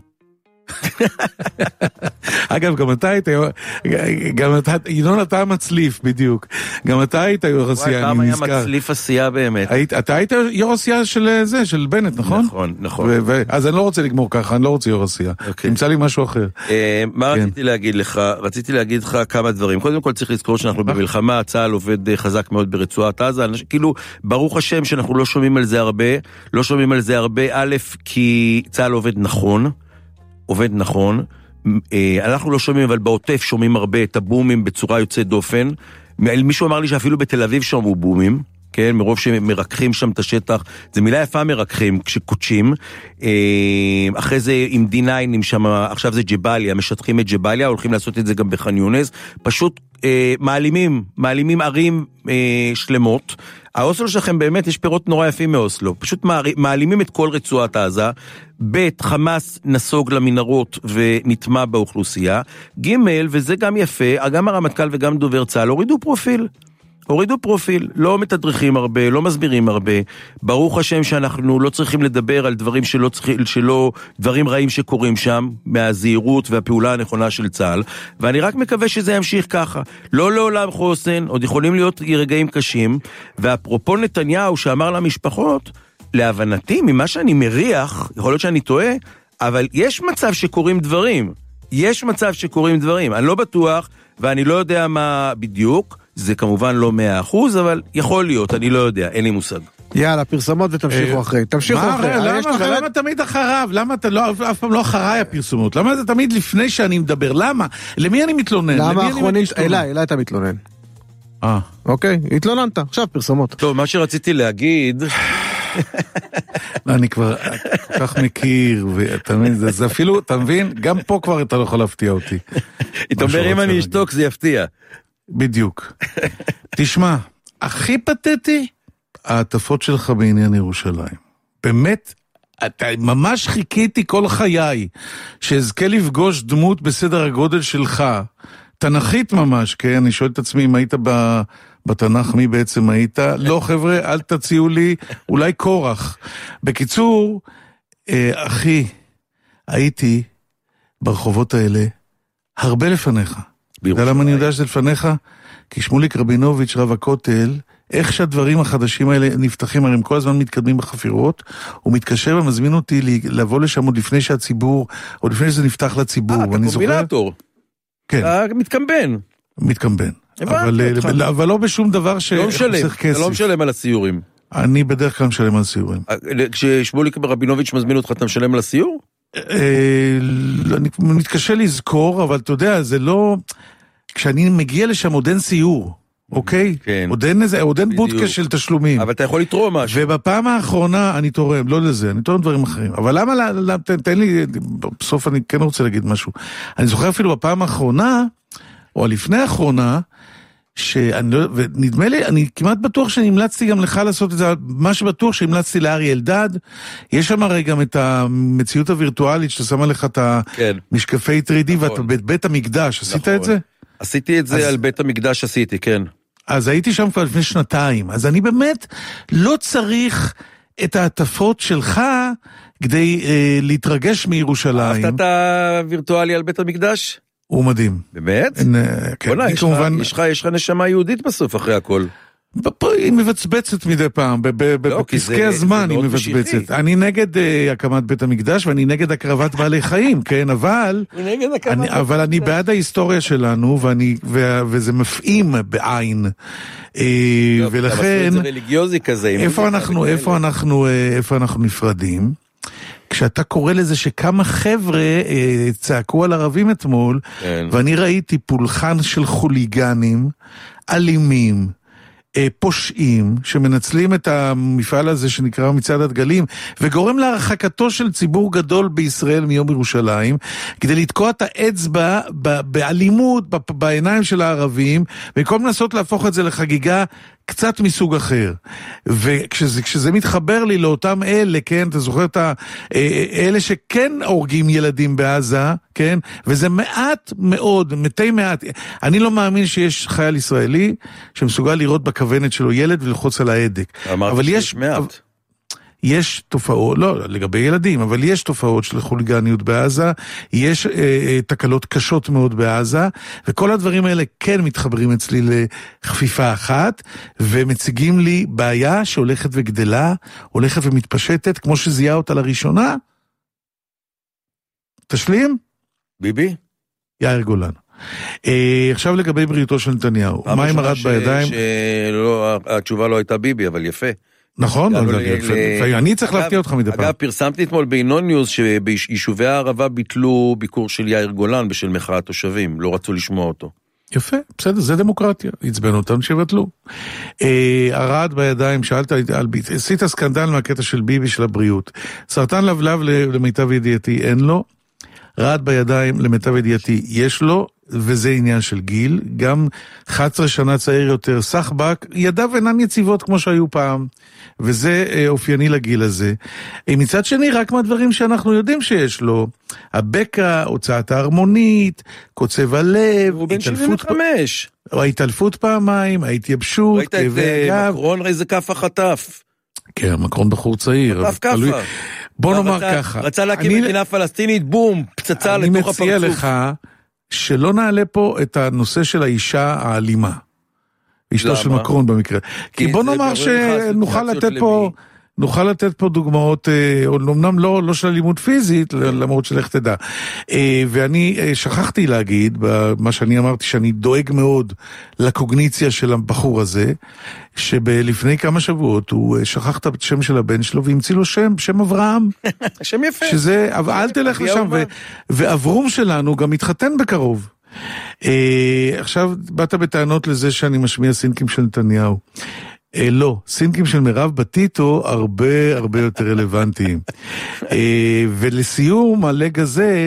אגב, גם אתה היית, גם אתה, ינון אתה המצליף בדיוק, גם אתה היית יו"ר הסיעה, אני נזכר. כמה היה מצליף הסיעה באמת. אתה היית יו"ר הסיעה של זה, של בנט, נכון? נכון, נכון. אז אני לא רוצה לגמור ככה, אני לא רוצה יו"ר הסיעה. נמצא לי משהו אחר. מה רציתי להגיד לך? רציתי להגיד לך כמה דברים. קודם כל צריך לזכור שאנחנו במלחמה, צה"ל עובד חזק מאוד ברצועת עזה, כאילו, ברוך השם שאנחנו לא שומעים על זה הרבה, לא שומעים על זה הרבה, א', כי צה"ל עובד נכון, עובד נכון, אנחנו לא שומעים, אבל בעוטף שומעים הרבה את הבומים בצורה יוצאת דופן. מישהו אמר לי שאפילו בתל אביב שומעו בומים, כן, מרוב שמרקחים שם את השטח, זה מילה יפה מרקחים כשקודשים. אחרי זה עם די ניינים שם, עכשיו זה ג'באליה, משטחים את ג'באליה, הולכים לעשות את זה גם בח'אן יונס, פשוט מעלימים, מעלימים ערים שלמות. האוסלו שלכם באמת יש פירות נורא יפים מאוסלו, פשוט מעלימים את כל רצועת עזה, ב' חמאס נסוג למנהרות ונטמע באוכלוסייה, ג' וזה גם יפה, גם הרמטכ"ל וגם דובר צה"ל הורידו פרופיל, הורידו פרופיל, לא מתדרכים הרבה, לא מסבירים הרבה, ברוך השם שאנחנו לא צריכים לדבר על דברים שלא, צריכים, שלא דברים רעים שקורים שם, מהזהירות והפעולה הנכונה של צה"ל, ואני רק מקווה שזה ימשיך ככה, לא לעולם חוסן, עוד יכולים להיות רגעים קשים, ואפרופו נתניהו שאמר למשפחות, להבנתי, ממה שאני מריח, יכול להיות שאני טועה, אבל יש מצב שקורים דברים, יש מצב שקורים דברים, אני לא בטוח, ואני לא יודע מה בדיוק, זה כמובן לא מאה אחוז, אבל יכול להיות, אני לא יודע, אין לי מושג. יאללה, פרסומות ותמשיכו אחרי. תמשיכו אחרי. למה תמיד אחריו? למה אתה אף פעם לא אחריי הפרסומות? למה זה תמיד לפני שאני מדבר? למה? למי אני מתלונן? למה האחרונית? אליי, אליי אתה מתלונן. אה. אוקיי, התלוננת. עכשיו פרסומות. טוב, מה שרציתי להגיד... אני כבר כל כך מכיר, ואתה מבין, זה אפילו, אתה מבין, גם פה כבר אתה לא יכול להפתיע אותי. אתה אומר, אם אני אשתוק זה יפתיע. בדיוק. תשמע, הכי פתטי, העטפות שלך בעניין ירושלים. באמת, אתה ממש חיכיתי כל חיי, שאזכה לפגוש דמות בסדר הגודל שלך, תנכית ממש, כן? אני שואל את עצמי אם היית ב... בתנ"ך מי בעצם היית? לא חבר'ה, אל תציעו לי, אולי קורח. בקיצור, אה, אחי, הייתי ברחובות האלה הרבה לפניך. אתה יודע למה אני יודע שזה לפניך? כי שמוליק רבינוביץ' רב הכותל, איך שהדברים החדשים האלה נפתחים, הרי הם כל הזמן מתקדמים בחפירות, הוא מתקשר ומזמין אותי לבוא לשם עוד לפני שהציבור, עוד לפני שזה נפתח לציבור. אה, כקומבינטור. כן. אתה מתקמבן. מתקמבן. אבל, אבל לא בשום דבר ש... לא משלם, אתה לא משלם על הסיורים. אני בדרך כלל משלם על סיורים. כששמוליק רבינוביץ' מזמין אותך, אתה משלם על הסיור? אני מתקשה לזכור, אבל אתה יודע, זה לא... כשאני מגיע לשם עוד אין סיור, אוקיי? כן. עוד אין איזה, עוד אין בודקה של תשלומים. אבל אתה יכול לתרום משהו. ובפעם האחרונה אני תורם, לא לזה, אני תורם דברים אחרים. אבל למה, תן לי, בסוף אני כן רוצה להגיד משהו. אני זוכר אפילו בפעם האחרונה, או לפני האחרונה, שאני, ונדמה לי, אני כמעט בטוח שאני המלצתי גם לך לעשות את זה, מה שבטוח שהמלצתי לארי אלדד, יש שם הרי גם את המציאות הווירטואלית, שאתה שם עליך את המשקפי טרי די, ואתה בבית המקדש, עשית את זה? עשיתי את זה על בית המקדש, עשיתי, כן. אז הייתי שם כבר לפני שנתיים, אז אני באמת לא צריך את העטפות שלך, כדי אה, להתרגש מירושלים. אהבת את הווירטואלי על בית המקדש? הוא מדהים. באמת? כן, בונה, יש, כמובן... יש, לך, יש לך נשמה יהודית בסוף אחרי הכל. היא מבצבצת מדי פעם, בפסקי הזמן היא מבצבצת. אני נגד הקמת בית המקדש, ואני נגד הקרבת בעלי חיים, כן, אבל אבל אני בעד ההיסטוריה שלנו, וזה מפעים בעין. ולכן, איפה אנחנו, איפה אנחנו, איפה אנחנו נפרדים? כשאתה קורא לזה שכמה חבר'ה אה, צעקו על ערבים אתמול, כן. ואני ראיתי פולחן של חוליגנים, אלימים, אה, פושעים, שמנצלים את המפעל הזה שנקרא מצעד הדגלים, וגורם להרחקתו של ציבור גדול בישראל מיום ירושלים, כדי לתקוע את האצבע ב- באלימות, ב- בעיניים של הערבים, במקום לנסות להפוך את זה לחגיגה, קצת מסוג אחר. וכשזה כשזה מתחבר לי לאותם אלה, כן, אתה זוכר את האלה שכן הורגים ילדים בעזה, כן, וזה מעט מאוד, מתי מעט. אני לא מאמין שיש חייל ישראלי שמסוגל לראות בכוונת שלו ילד ולחוץ על ההדק. אבל יש מעט. יש תופעות, לא, לגבי ילדים, אבל יש תופעות של חוליגניות בעזה, יש אה, אה, תקלות קשות מאוד בעזה, וכל הדברים האלה כן מתחברים אצלי לחפיפה אחת, ומציגים לי בעיה שהולכת וגדלה, הולכת ומתפשטת, כמו שזיהה אותה לראשונה. תשלים? ביבי? יאיר גולן. אה, עכשיו לגבי בריאותו של נתניהו, מה עם הרד בידיים? שלא, התשובה לא הייתה ביבי, אבל יפה. נכון, אני צריך להפתיע אותך מדי פעם. אגב, פרסמתי אתמול בעינון ניוז שביישובי הערבה ביטלו ביקור של יאיר גולן בשל מחאת תושבים, לא רצו לשמוע אותו. יפה, בסדר, זה דמוקרטיה, הצבנו אותם שבטלו. הרד בידיים, שאלת, עשית סקנדל מהקטע של ביבי של הבריאות. סרטן לבלב למיטב ידיעתי אין לו, רד בידיים למיטב ידיעתי יש לו, וזה עניין של גיל, גם אחת עשרה שנה צעיר יותר, סחבק, ידיו אינן יציבות כמו שהיו פעם, וזה אה, אופייני לגיל הזה. מצד שני, רק מהדברים שאנחנו יודעים שיש לו, הבקע, הוצאת ההרמונית, קוצב הלב, הוא בן שבעים וחמש. או ההתעלפות פעמיים, ההתייבשות, כאבי גב. מקרון איזה כף החטף. כן, מקרון בחור צעיר. חטף כפה. בוא נאמר ככה. רצה להקים אני... מדינה פלסטינית, בום, פצצה לתוך הפרצוף. אני מציע לך, שלא נעלה פה את הנושא של האישה האלימה. אשתו של מקרון במקרה. כי בוא נאמר שנוכל לתת פה, נוכל לתת פה דוגמאות, אומנם לא, לא של אלימות פיזית, למרות שלך תדע. ואני שכחתי להגיד, במה שאני אמרתי, שאני דואג מאוד לקוגניציה של הבחור הזה, שבלפני כמה שבועות הוא שכח את השם של הבן שלו, והמציא לו שם, שם אברהם. שם יפה. שזה, אל תלך לשם, ואברום שלנו גם מתחתן בקרוב. עכשיו, באת בטענות לזה שאני משמיע סינקים של נתניהו. אה, לא, סינקים של מירב בטיטו הרבה הרבה יותר רלוונטיים. אה, ולסיום, הלג הזה,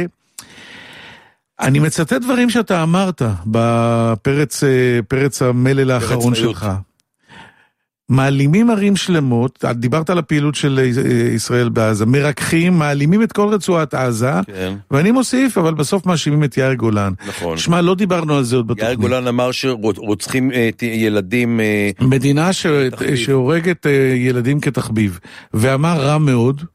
אני מצטט דברים שאתה אמרת בפרץ פרץ המלל האחרון שלך. מעלימים ערים שלמות, דיברת על הפעילות של ישראל בעזה, מרקחים, מעלימים את כל רצועת עזה, כן. ואני מוסיף, אבל בסוף מאשימים את יאיר גולן. נכון. שמה, לא דיברנו על זה עוד בתוכנית. יאיר גולן אמר שרוצחים ילדים... מדינה ש... שהורגת ילדים כתחביב, ואמר רע מאוד,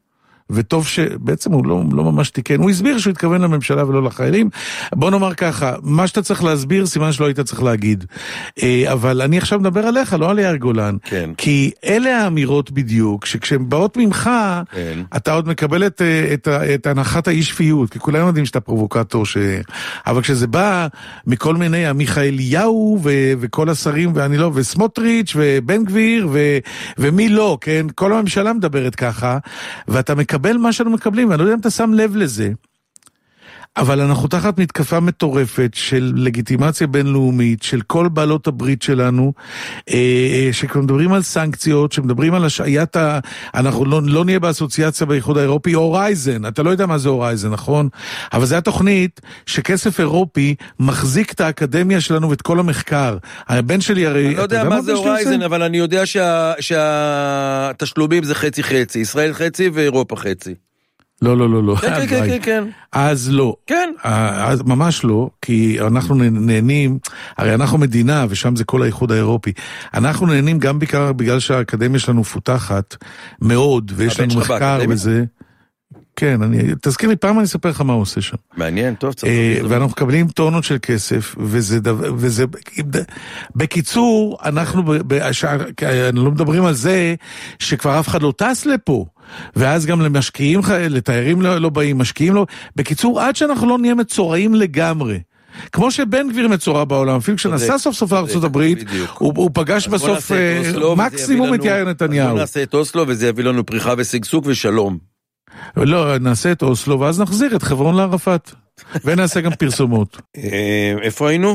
וטוב שבעצם הוא לא, לא ממש תיקן, הוא הסביר שהוא התכוון לממשלה ולא לחיילים. בוא נאמר ככה, מה שאתה צריך להסביר, סימן שלא היית צריך להגיד. אבל אני עכשיו מדבר עליך, לא על יאיר גולן. כן. כי אלה האמירות בדיוק, שכשהן באות ממך, כן. אתה עוד מקבל את, את, את הנחת האי שפיות, כי כולנו יודעים שאתה פרובוקטור, ש... אבל כשזה בא מכל מיני, עמיחי אליהו ו... וכל השרים, ואני לא, וסמוטריץ' ובן גביר, ו... ומי לא, כן? כל הממשלה מדברת ככה, ואתה מקבל מה שאנו מקבלים, ואני לא יודע אם אתה שם לב לזה, אבל אנחנו תחת מתקפה מטורפת של לגיטימציה בינלאומית, של כל בעלות הברית שלנו, שמדברים על סנקציות, שמדברים על השעיית, ה... אנחנו לא, לא נהיה באסוציאציה באיחוד האירופי, הורייזן, אתה לא יודע מה זה הורייזן, נכון? אבל זה התוכנית שכסף אירופי מחזיק את האקדמיה שלנו ואת כל המחקר. הבן שלי הרי... אני לא יודע מה זה הורייזן, אבל אני יודע שה... שהתשלומים זה חצי חצי, ישראל חצי ואירופה חצי. לא, לא, לא, לא. כן, כן, כן, כן. אז לא. כן. אז ממש לא, כי אנחנו נהנים, הרי אנחנו מדינה, ושם זה כל האיחוד האירופי. אנחנו נהנים גם בעיקר בגלל שהאקדמיה שלנו פותחת מאוד, ויש לנו מחקר וזה. כן, אני, תזכיר לי, פעם אני אספר לך מה הוא עושה שם. מעניין, טוב, צריך. ואנחנו מקבלים טונות של כסף, וזה, וזה, בקיצור, אנחנו, לא מדברים על זה, שכבר אף אחד לא טס לפה. ואז גם למשקיעים, לתיירים לא, לא באים, משקיעים לא, בקיצור, עד שאנחנו לא נהיה מצורעים לגמרי, כמו שבן גביר מצורע בעולם, אפילו כשנסע סוף סוף לארצות הברית, הוא, הוא פגש בסוף מקסימום את יאיר נתניהו. בוא נעשה את אוסלו, וזה יביא לנו פריחה וסגסוג ושלום. לא, נעשה את אוסלו, ואז נחזיר את חברון לערפאת, ונעשה גם פרסומות. איפה היינו?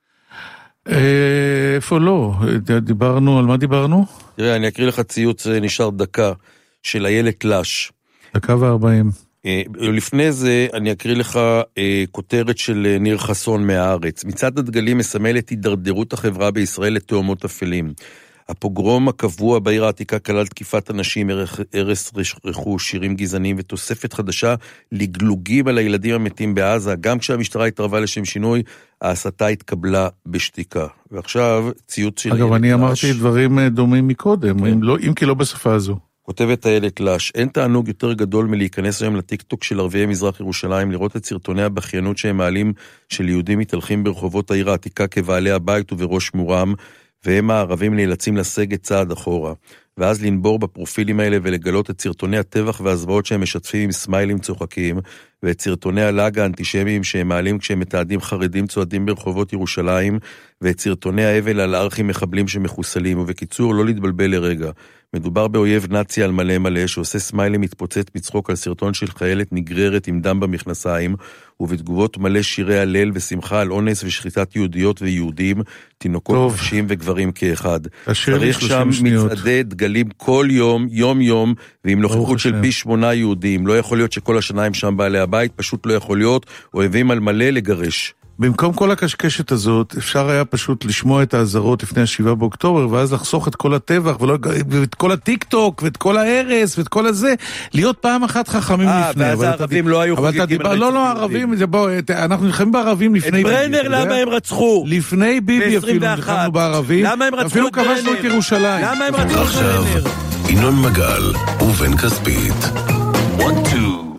איפה לא? דיברנו, על מה דיברנו? תראה, אני אקריא לך ציוץ, נשאר דקה, של איילת לש. דקה וארבעים. לפני זה אני אקריא לך כותרת של ניר חסון מהארץ. מצעד הדגלים מסמל את הידרדרות החברה בישראל לתאומות אפלים. הפוגרום הקבוע בעיר העתיקה כלל תקיפת אנשים, הרס רכוש, שירים גזעניים ותוספת חדשה לגלוגים על הילדים המתים בעזה. גם כשהמשטרה התערבה לשם שינוי, ההסתה התקבלה בשתיקה. ועכשיו ציוץ של... אגב, אני אמרתי דברים דומים מקודם, אם, לא, אם כי לא בשפה הזו. כותבת איילת לש, אין תענוג יותר גדול מלהיכנס היום לטיקטוק של ערביי מזרח ירושלים, לראות את סרטוני הבכיינות שהם מעלים של יהודים מתהלכים ברחובות העיר העתיקה כבעלי הבית ובראש מורם, והם הערבים נאלצים לסגת צעד אחורה, ואז לנבור בפרופילים האלה ולגלות את סרטוני הטבח והזוועות שהם משתפים עם סמיילים צוחקים, ואת סרטוני הלאג האנטישמיים שהם מעלים כשהם מתעדים חרדים צועדים ברחובות ירושלים, ואת סרטוני האבל על ארכי מחבלים שמחוסלים, ובקיצור לא להתבלבל לרגע. מדובר באויב נאצי על מלא מלא, שעושה סמיילים מתפוצץ מצחוק על סרטון של חיילת נגררת עם דם במכנסיים, ובתגובות מלא שירי הלל ושמחה על אונס ושחיטת יהודיות ויהודים, תינוקות, נשים וגברים כאחד. צריך שם מצעדי דגלים כל יום, יום יום, ועם נוכחות של פי שמונה יהודים. לא יכול להיות שכל השנה הם שם בעלי הבית, פשוט לא יכול להיות, אוהבים על מלא לגרש. במקום כל הקשקשת הזאת, אפשר היה פשוט לשמוע את האזהרות לפני השבעה באוקטובר, ואז לחסוך את כל הטבח, ולא, ואת כל הטיק טוק, ואת כל ההרס, ואת כל הזה, להיות פעם אחת חכמים 아, לפני. ואז הערבים לא היו חוגגים. לא, לא, הערבים, אנחנו נלחמים בערבים לפני ביבי. את ברנר למה הם רצחו? לפני ביבי אפילו נלחמנו בערבים. למה הם רצחו את ברנר? אפילו כבשנו את ירושלים. למה הם רצחו את ברנר? עכשיו, ינון מגל ובן כספית. one two.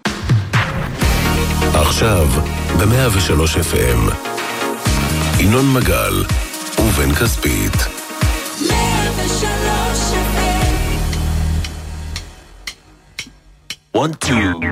עכשיו, ב-מאה ושלוש אף אם. ינון מגל ובן כספית. מאה ושלוש אף אם. one two.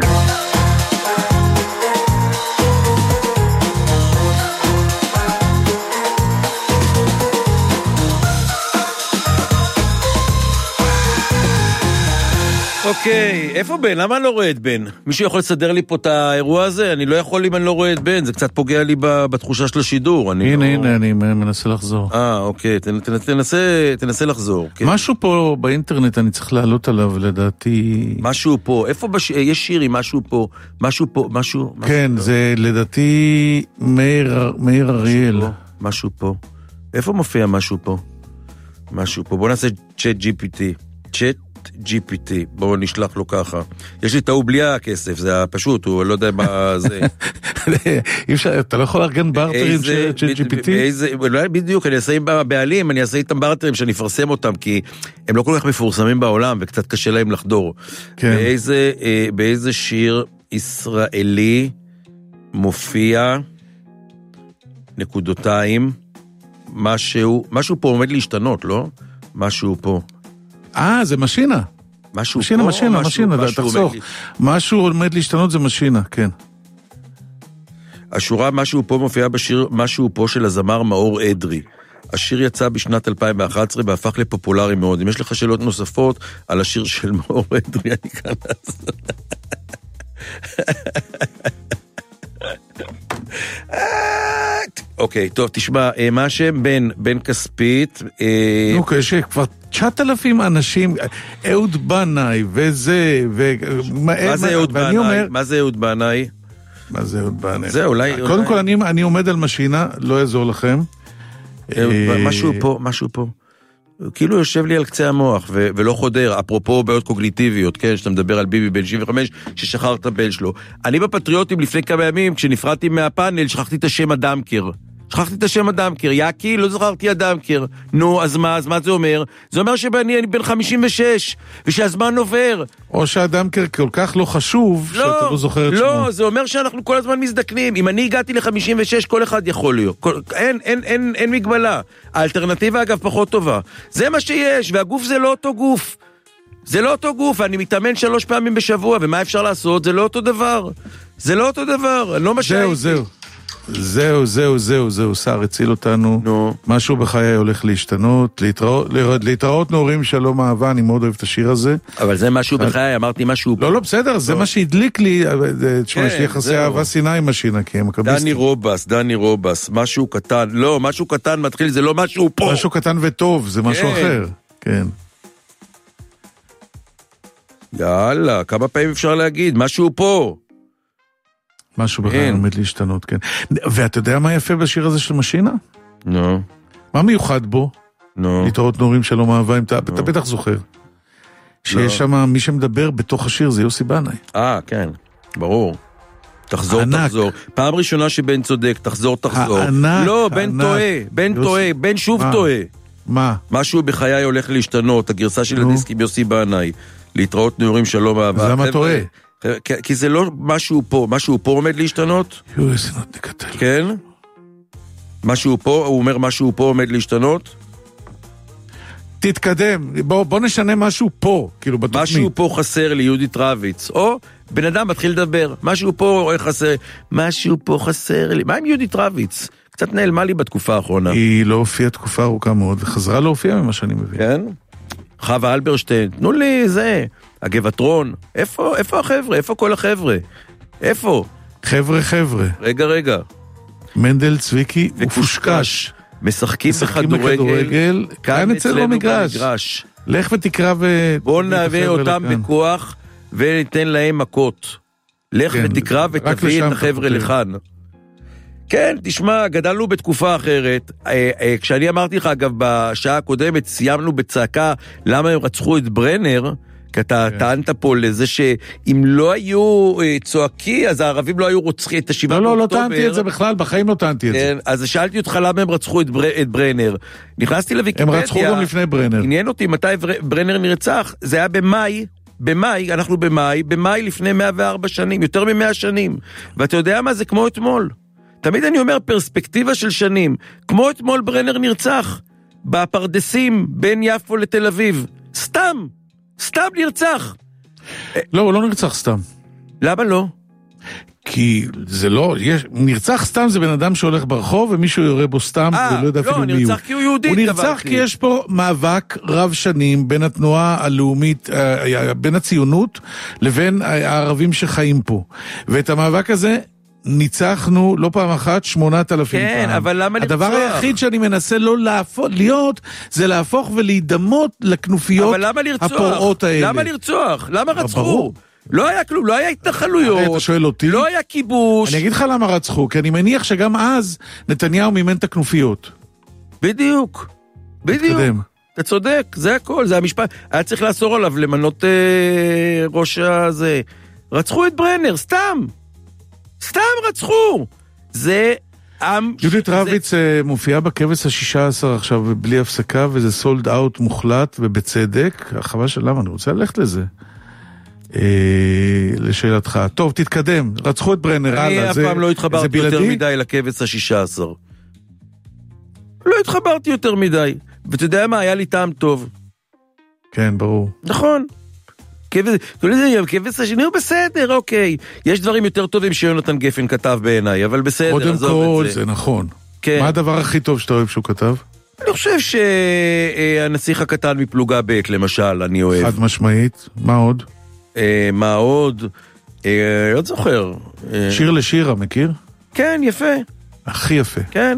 אוקיי, איפה בן? למה אני לא רואה את בן? מישהו יכול לסדר לי פה את האירוע הזה? אני לא יכול אם אני לא רואה את בן, זה קצת פוגע לי בתחושה של השידור. הנה, הנה, אני מנסה לחזור. אה, אוקיי, תנסה לחזור. משהו פה באינטרנט אני צריך לעלות עליו, לדעתי... משהו פה, איפה יש שירי, משהו פה, משהו פה, משהו... כן, זה לדעתי מאיר אריאל. משהו פה. איפה מופיע משהו פה? משהו פה. בוא נעשה צ'אט ג'י פי טי. צ'אט צ'אט ג'י פי טי, בואו נשלח לו ככה. יש לי את ההוא בלי הכסף, זה פשוט, הוא לא יודע מה זה. אי אפשר, אתה לא יכול לארגן בארטרים של צ'אט ג'י פי טי? אולי בדיוק, אני אעשה עם הבעלים, אני אעשה איתם בארטרים שאני אפרסם אותם, כי הם לא כל כך מפורסמים בעולם, וקצת קשה להם לחדור. באיזה, באיזה שיר ישראלי מופיע נקודותיים, משהו, משהו פה עומד להשתנות, לא? משהו פה. אה, זה משינה. משהו משינה, פה, משינה, משהו, משינה, משהו תחסוך. עומד... משהו עומד להשתנות זה משינה, כן. השורה משהו פה מופיעה בשיר משהו פה של הזמר מאור אדרי. השיר יצא בשנת אלפיים ואחת עשרה והפך לפופולרי מאוד. אם יש לך שאלות נוספות על השיר של מאור אדרי, אני כאן לעשות. אוקיי, טוב, תשמע, מה השם בן, בן כספית? נו, קשה, כבר תשעת אלפים אנשים, אהוד בנאי, וזה, ו... מה זה אהוד בנאי? מה זה אהוד בנאי? מה זה אהוד בנאי? זה אולי... קודם כל, אני עומד על משינה, לא יעזור לכם. משהו פה, משהו פה. כאילו יושב לי על קצה המוח, ו- ולא חודר, אפרופו בעיות קוגניטיביות, כן, שאתה מדבר על ביבי בן שבעים וחמש, ששכח את הבן שלו. אני בפטריוטים לפני כמה ימים, כשנפרדתי מהפאנל, שכחתי את השם אדמקר. שכחתי את השם אדמקר, יאקי, לא זכרתי אדמקר. נו, אז מה, אז מה זה אומר? זה אומר שאני אני בן חמישים ושש, ושהזמן עובר. או שאדמקר כל כך לא חשוב, לא, שאתה לא זוכר את שמו. לא, זה אומר שאנחנו כל הזמן מזדקנים. אם אני הגעתי ל-חמישים ושש, כל אחד יכול להיות. כל, אין, אין, אין, אין מגבלה. האלטרנטיבה, אגב, פחות טובה. זה מה שיש, והגוף זה לא אותו גוף. זה לא אותו גוף, אני מתאמן שלוש פעמים בשבוע, ומה אפשר לעשות? זה לא אותו דבר. זה לא אותו דבר, אני לא מה שהייתי. זהו, זהו. זהו, זהו, זהו, זהו, שר הציל אותנו. נו. משהו בחיי הולך להשתנות, להתראות, להתראות נורים שלום אהבה, אני מאוד אוהב את השיר הזה. אבל זה משהו בחיי, אמרתי משהו... לא, לא, בסדר, זה מה שהדליק לי, תשמע, יש לי יחסי אהבה סיני עם השינה, כי הם מקביסטים. דני רובס, דני רובס, משהו קטן, לא, משהו קטן מתחיל, זה לא משהו פה. משהו קטן וטוב, זה משהו אחר, כן. יאללה, כמה פעמים אפשר להגיד, משהו פה. משהו בכלל עומד להשתנות, כן. ואתה יודע מה יפה בשיר הזה של משינה? נו. מה מיוחד בו? נו. להתראות נורים שלום אהבה, אתה בטח זוכר. שיש שם מי שמדבר בתוך השיר, זה יוסי בנאי. אה, כן, ברור. תחזור, תחזור. פעם ראשונה שבן צודק, תחזור, תחזור. הענק, לא, בן טועה, בן טועה, בן שוב טועה. מה? משהו בחיי הולך להשתנות, הגרסה של הדיסק עם יוסי בנאי. להתראות נורים שלום אהבה. זה מה טועה? כי זה לא משהו פה, משהו פה עומד להשתנות? יואי, זה נותני קטל. כן? משהו פה, הוא אומר משהו פה עומד להשתנות? תתקדם, בוא, בוא נשנה משהו פה, כאילו בתוכנית. משהו פה חסר לי, יהודית רביץ, או בן אדם מתחיל לדבר, משהו פה חסר, משהו פה חסר לי, מה עם יהודית רביץ? קצת נעלמה לי בתקופה האחרונה. היא לא הופיעה תקופה ארוכה מאוד, וחזרה להופיע ממה שאני מבין. כן? חווה אלברשטיין, תנו לי זה, הגבעתרון, איפה, איפה החבר'ה? איפה כל החבר'ה? איפה? חבר'ה חבר'ה. רגע רגע. מנדל, צביקי ופושקש. משחקים בכדורגל, כאן אצלנו במגרש. לך ותקרא ו... בוא נעביר אותם בכוח וניתן להם מכות. לך ותקרא ותביא את החבר'ה לכאן. כן, תשמע, גדלנו בתקופה אחרת. כשאני אמרתי לך, אגב, בשעה הקודמת, סיימנו בצעקה למה הם רצחו את ברנר, כי אתה טענת פה לזה שאם לא היו צועקי, אז הערבים לא היו רוצחים את השבעה באוקטובר. לא, לא, לא טענתי את זה בכלל, בחיים לא טענתי את זה. אז שאלתי אותך למה הם רצחו את ברנר. נכנסתי לוויקיפדיה. הם רצחו גם לפני ברנר. עניין אותי מתי ברנר נרצח, זה היה במאי, במאי, אנחנו במאי, במאי לפני מאה וארבע שנים, יותר ממאה שנים. ואתה יודע מה זה כמו אתמול? תמיד אני אומר פרספקטיבה של שנים, כמו אתמול ברנר נרצח, בפרדסים בין יפו לתל אביב. סתם! סתם נרצח. לא, הוא לא נרצח סתם. למה לא? כי זה לא, יש, נרצח סתם זה בן אדם שהולך ברחוב ומישהו יורה בו סתם 아, ולא יודע לא, אפילו מי הוא. הוא נרצח כי הוא יהודי. הוא נרצח כי יש פה מאבק רב שנים בין התנועה הלאומית, בין הציונות לבין הערבים שחיים פה. ואת המאבק הזה ניצחנו לא פעם אחת, שמונת אלפים כן, פעם. אבל למה לרצוח? הדבר היחיד שאני מנסה לא להפוך, להיות, זה להפוך ולהידמות לכנופיות הפורעות האלה. למה לרצוח? למה רצחו? ברור. לא היה כלום, לא היה התנחלויות. אתה שואל אותי? לא היה כיבוש. אני אגיד לך למה רצחו, כי אני מניח שגם אז נתניהו מימן את הכנופיות. בדיוק. בדיוק. תתקדם. אתה צודק, זה הכל, זה המשפט. היה צריך לאסור עליו למנות אה, ראש הזה. רצחו את ברנר, סתם. סתם רצחו. זה... יהודית רביץ מופיעה בכבש ה-שישה עשר עכשיו בלי הפסקה, וזה סולד אאוט מוחלט ובצדק. החווה של למה, אני רוצה ללכת לזה. לשאלתך. טוב, תתקדם. רצחו את ברנר, הלאה. אני אף פעם לא התחברתי יותר מדי לכבש ה-שישה עשר. לא התחברתי יותר מדי. ואתה יודע מה, היה לי טעם טוב. כן, ברור. נכון. כבש השני הוא בסדר, אוקיי. יש דברים יותר טובים שיונתן גפן כתב בעיניי, אבל בסדר. קודם כל, זה נכון. מה הדבר הכי טוב שאתה אוהב שהוא כתב? אני חושב שהנסיך הקטן מפלוגה ב' למשל, אני אוהב. חד משמעית. מה עוד? מה עוד? עוד זוכר. שיר לשירה, מכיר? כן, יפה. הכי יפה. כן.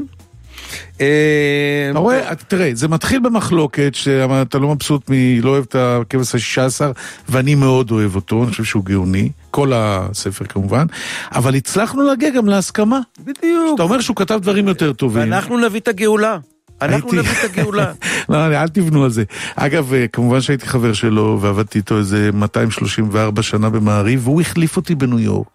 אתה רואה, תראה, זה מתחיל במחלוקת שאתה לא מבסוט מלא אוהב את הכבש ה-שישה עשר, ואני מאוד אוהב אותו, אני חושב שהוא גאוני, כל הספר כמובן, אבל הצלחנו להגיע גם להסכמה. בדיוק. אתה אומר שהוא כתב דברים יותר טובים. ואנחנו נביא את הגאולה. אנחנו נביא את הגאולה. לא, אל תבנו על זה. אגב, כמובן שהייתי חבר שלו, ועבדתי איתו איזה מאתיים שלושים וארבע שנה במעריב, והוא החליף אותי בניו יורק.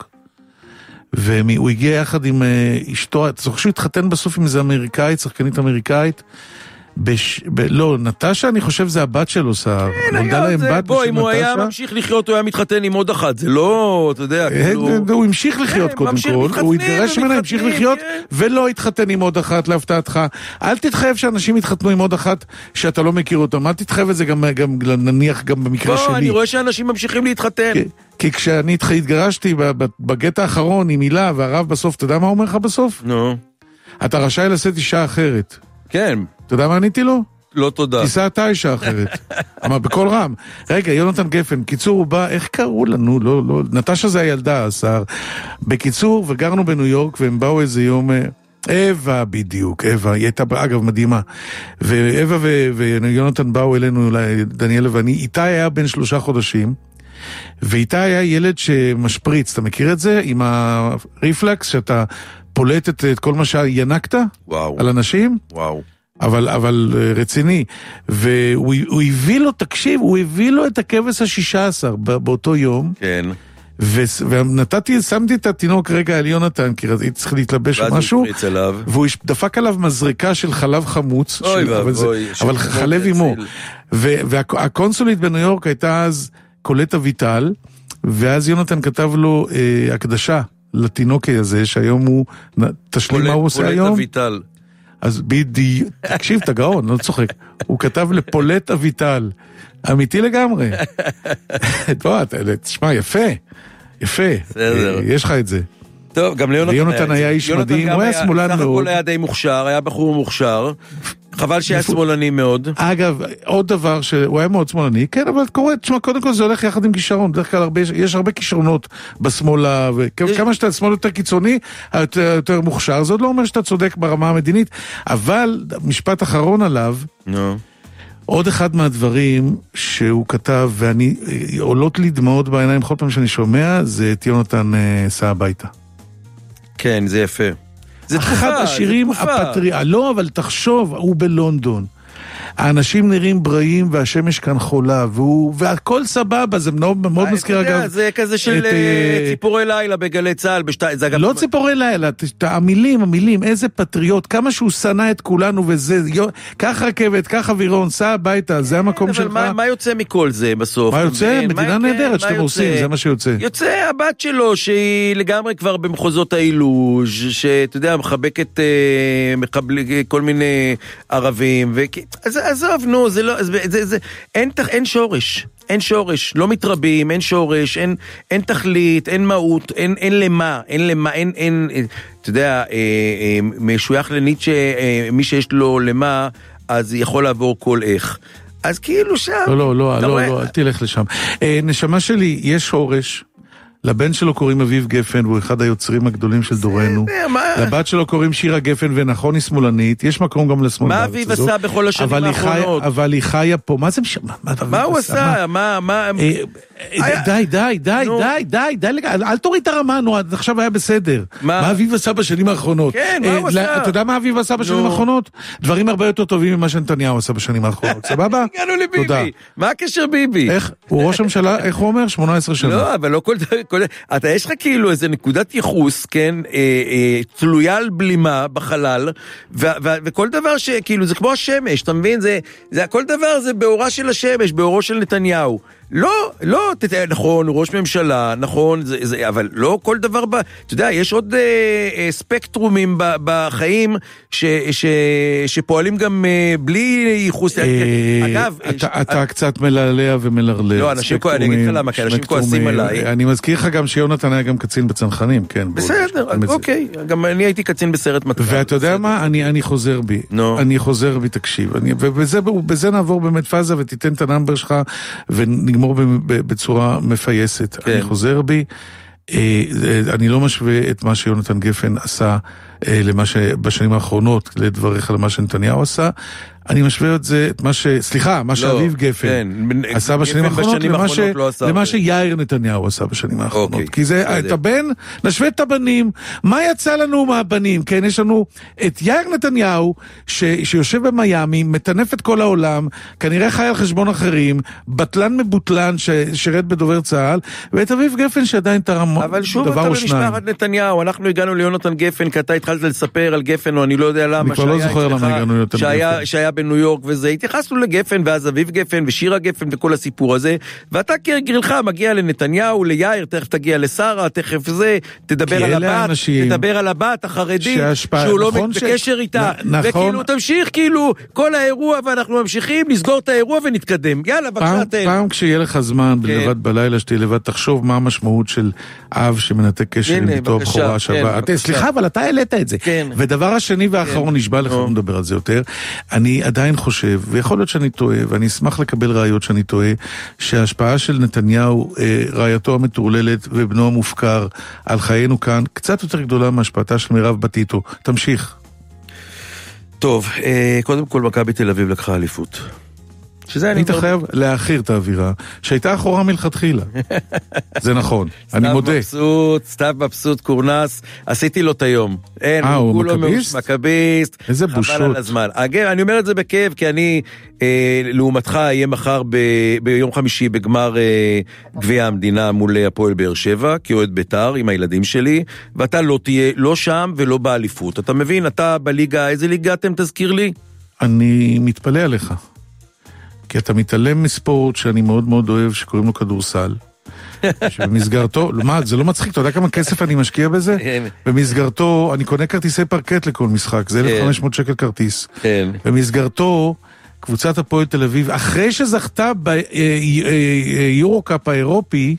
והוא הגיע יחד עם אשתו, אתה זוכר שהוא התחתן בסוף עם איזה אמריקאית, שחקנית אמריקאית, בש... ב... לא, נטשה אני חושב זה הבת שלו, סער. כן, היה זה, בוא, אם הוא היה ממשיך לחיות, הוא היה מתחתן עם עוד אחת, זה לא, אתה יודע, כאילו... הוא המשיך לחיות קודם כל, הוא התגרש ממנה, המשיך לחיות, ולא התחתן עם עוד אחת להפתעתך. אל תתחייב שאנשים יתחתנו עם עוד אחת שאתה לא מכיר אותם, אל תתחייב את זה גם, נניח גם במקרה שלי. בוא, אני רואה שאנשים ממשיכים להתחתן. כי כשאני התגרשתי בגט האחרון עם מילה, והרב בסוף, אתה יודע מה אומר לך בסוף? נו. אתה רשאי לשאת אישה אחרת. כן. אתה יודע מה עניתי לו? לא תודה. תיסע אתה אישה אחרת. אמר, בכל רם. רגע, יונתן גפן, קיצור, הוא בא, איך קראו לנו? לא, לא, נטשה זה הילדה, השר. בקיצור, וגרנו בניו יורק, והם באו איזה יום... אווה בדיוק, אווה, היא הייתה אגב מדהימה, ואווה ויונתן באו אלינו, דניאל ואני, איתי היה בן שלושה חודשים, ואיתי היה ילד שמשפריץ, אתה מכיר את זה? עם הריפלקס, שאתה פולט את, את כל מה שינקת? וואו. על אנשים? וואו. אבל, אבל רציני, והוא הוא הביא לו, תקשיב, הוא הביא לו את הכבש ה-שישה עשר באותו יום. כן. ונתתי, שמתי את התינוק רגע על יונתן, כי הייתי צריך להתלבש או משהו, והוא דפק עליו מזריקה של חלב חמוץ, אוי של, אבל, זה, אבל חלב עמו. והקונסולית בניו יורק הייתה אז קולט אביטל, ואז יונתן כתב לו אה, הקדשה לתינוק הזה, שהיום הוא, תשלים מה הוא עושה היום? קולט אביטל. אז בדיוק, תקשיב, אתה גאון, לא צוחק. הוא כתב לפולט אביטל, אמיתי לגמרי. בוא, תשמע, יפה, יפה. יש לך את זה. טוב, גם ליונתן... ויונתן היה איש מדהים, הוא היה שמאלן מאוד. סך הכל היה די מוכשר, היה בחור מוכשר. חבל שהיה שמאלני מאוד. אגב, עוד דבר שהוא היה מאוד שמאלני, כן, אבל קורה, תשמע, קודם כל זה הולך יחד עם כישרון, בדרך כלל יש הרבה כישרונות בשמאל, וכמה שאתה שמאל יותר קיצוני, יותר מוכשר, זה עוד לא אומר שאתה צודק ברמה המדינית, אבל משפט אחרון עליו, עוד אחד מהדברים שהוא כתב, ואני, עולות לי דמעות בעיניים כל פעם שאני שומע, זה את יונתן סע הביתה. כן, זה יפה. זה אחד השירים הפטריאל, לא, אבל תחשוב, הוא בלונדון. האנשים נראים בראים והשמש כאן חולה, והכל סבבה, זה מאוד מזכיר אגב. זה כזה של ציפורי לילה בגלי צהל. לא ציפורי לילה, המילים, המילים, איזה פטריוט, כמה שהוא שנא את כולנו וזה, כך רכבת, כך אווירון, סע הביתה, זה המקום שלך. אבל מה יוצא מכל זה בסוף? מה יוצא? מדינה נהדרת שאתם עושים, זה מה שיוצא. יוצא הבת שלו, שהיא לגמרי כבר במחוזות האילוז', שאתה יודע, מחבקת כל מיני ערבים, אז עזוב, נו, זה לא, זה, זה, זה, אין, אין שורש, אין שורש, לא מתרבים, אין שורש, אין, אין תכלית, אין מהות, אין, אין למה, אין למה, אין, אין, אתה יודע, אה, אה, משוייך לניטשה, אה, מי שיש לו למה, אז יכול לעבור כל איך. אז כאילו שם... לא, לא, לא, לא, לא, אל תלך לשם. אה, נשמה שלי, יש שורש, לבן שלו קוראים אביב גפן, והוא אחד היוצרים הגדולים של דורנו. לבת שלו קוראים שירה גפן, ונכון היא שמאלנית, יש מקום גם לשמאל מה בארץ אביב הזאת. עשה בכל השנים אבל היא חיה- האחרונות? אבל היא חיה פה, מה זה משנה? מה הוא עשה? מה, מה... אה, די, די, די, נו. די, די, די, לג- אל אל תוריד את הרמה, נו, עד עכשיו היה בסדר. מה? מה אביב עשה בשנים האחרונות? כן, מה אה, הוא לא, עשה? אתה יודע מה אביב עשה בשנים נו. האחרונות? דברים הרבה יותר טובים ממה שנתניהו עשה בשנים האחרונות, סבבה? הגענו תודה. לביבי. מה הקשר ביבי? איך? הוא ראש הממשלה, איך הוא אומר? שמונה עשרה שנה. לא, אבל לא כל דבר, כל- אתה, יש לך כאילו איזה נקודת ייחוס, כן, אה, אה, תלויה על בלימה בחלל, ו, ו, וכל דבר שכאילו זה כמו השמש, אתה מבין? זה, זה, כל דבר זה באורה של השמש, באורו של נתניהו. לא, לא, ת- נכון, ראש ממשלה, נכון, זה, זה, אבל לא כל דבר, ב, אתה יודע, יש עוד אה, אה, ספקטרומים ב, בחיים ש, ש, שפועלים גם אה, בלי ייחוס. אה, אגב, אתה- ש- אתה קצת מלעלע ומלרלע. לא, אנשים כועסים, אני אגיד לך למה, כי אנשים כועסים עליי. אני מזכיר לך גם שיונתן היה גם קצין בצנחנים, כן. בסדר, בוא, נשמע את זה. אוקיי, גם אני הייתי קצין בסרט מטכ"ל. ואתה יודע מה? אני, אני חוזר בי. נו. אני חוזר בי, תקשיב. אני, ובזה בזה נעבור באמת פאזה ותיתן את הנאמבר שלך ונגמור ב, ב, בצורה מפייסת. כן. אני חוזר בי. אה, אני לא משווה את מה שיונתן גפן עשה אה, למה שבשנים האחרונות, לדבריך למה שנתניהו עשה. אני משווה את זה, את מה ש... סליחה, מה שאביב גפן כן. עשה בשנים גפן האחרונות, בשנים למה ש- האחרונות לא עשה למה הרבה. שיאיר נתניהו עשה בשנים האחרונות. אוקיי, כי זה, בסדר. את הבן, נשווה את הבנים, מה יצא לנו מהבנים? כן, יש לנו את יאיר נתניהו, ש, שיושב במיימי, מטנף את כל העולם, כנראה חי על חשבון אחרים, בטלן מבוטלן ששירת בדובר צה"ל, ואת אביב גפן שעדיין תרם אבל שוב דבר אתה או שניים. במשפחת נתניהו, אנחנו הגענו ליונתן גפן, כי אתה התחלת לספר על גפן, או אני לא יודע למה, אני כבר לא שהיה זוכר אצלך, למה הגענו ליונתן שהיה- גפן. שהיה בניו יורק וזה, התייחסנו לגפן, ואז אביב גפן, ושירה גפן, וכל הסיפור הזה, ואתה כרגלך מגיע לנתניהו, ליאיר, תכף תגיע לשרה, תכף זה, תדבר כי על אלה הבת, האנשים תדבר על הבת החרדית, שההשפעה- שהוא לא נכון ש- בקשר איתה, נ- נכון. וכאילו תמשיך כאילו כל האירוע, ואנחנו ממשיכים לסגור את האירוע ונתקדם, יאללה, בבקשה פעם, תן. פעם כשיהיה לך זמן כן. לבד בלילה שתהיה לבד, תחשוב מה המשמעות של אב שמנתק קשר עם הנה, ביתו בבקשה, הבכורה כן, שווה. בבקשה. סליחה, אבל אתה העלית את זה. כן. ודבר השני והאחרון, נשבע לך, לא נדבר על זה יותר, אני עדיין חושב, ויכול להיות שאני טועה, ואני אשמח לקבל ראיות שאני טועה, שההשפעה של נתניהו, אה, רעייתו המטורללת ובנו המופקר על חיינו כאן, קצת יותר גדולה מהשפעתה של מירב בתיתו. תמשיך. טוב, אה, קודם כל מכבי תל אביב לקחה אליפות. שזה אני היית חייב להאחיר את האווירה, שהייתה אחורה מלכתחילה. זה נכון, אני מודה. סתיו מבסוט, סתיו מבסוט קורנס, עשיתי לו את היום. אין, אה, הוא כולו מכביסט? מאוש- מכביסט. איזה בושות. חבל על הזמן. אגב, אני אומר את זה בכאב, כי אני, אה, לעומתך, אהיה מחר ב, ביום חמישי בגמר אה, גביע המדינה מול הפועל באר שבע, כאוהד בית"ר עם הילדים שלי, ואתה לא תהיה לא שם ולא באליפות. אתה מבין, אתה בליגה, איזה ליגה אתם תזכיר לי? אני מתפלא עליך. כי אתה מתעלם מספורט שאני מאוד מאוד אוהב, שקוראים לו כדורסל. שבמסגרתו, מה, זה לא מצחיק, אתה יודע כמה כסף אני משקיע בזה? כן. במסגרתו, אני קונה כרטיסי פרקט לכל משחק, זה אלף וחמש מאות שקל כרטיס. כן. במסגרתו, קבוצת הפועל תל אביב, אחרי שזכתה ביורוקאפ האירופי,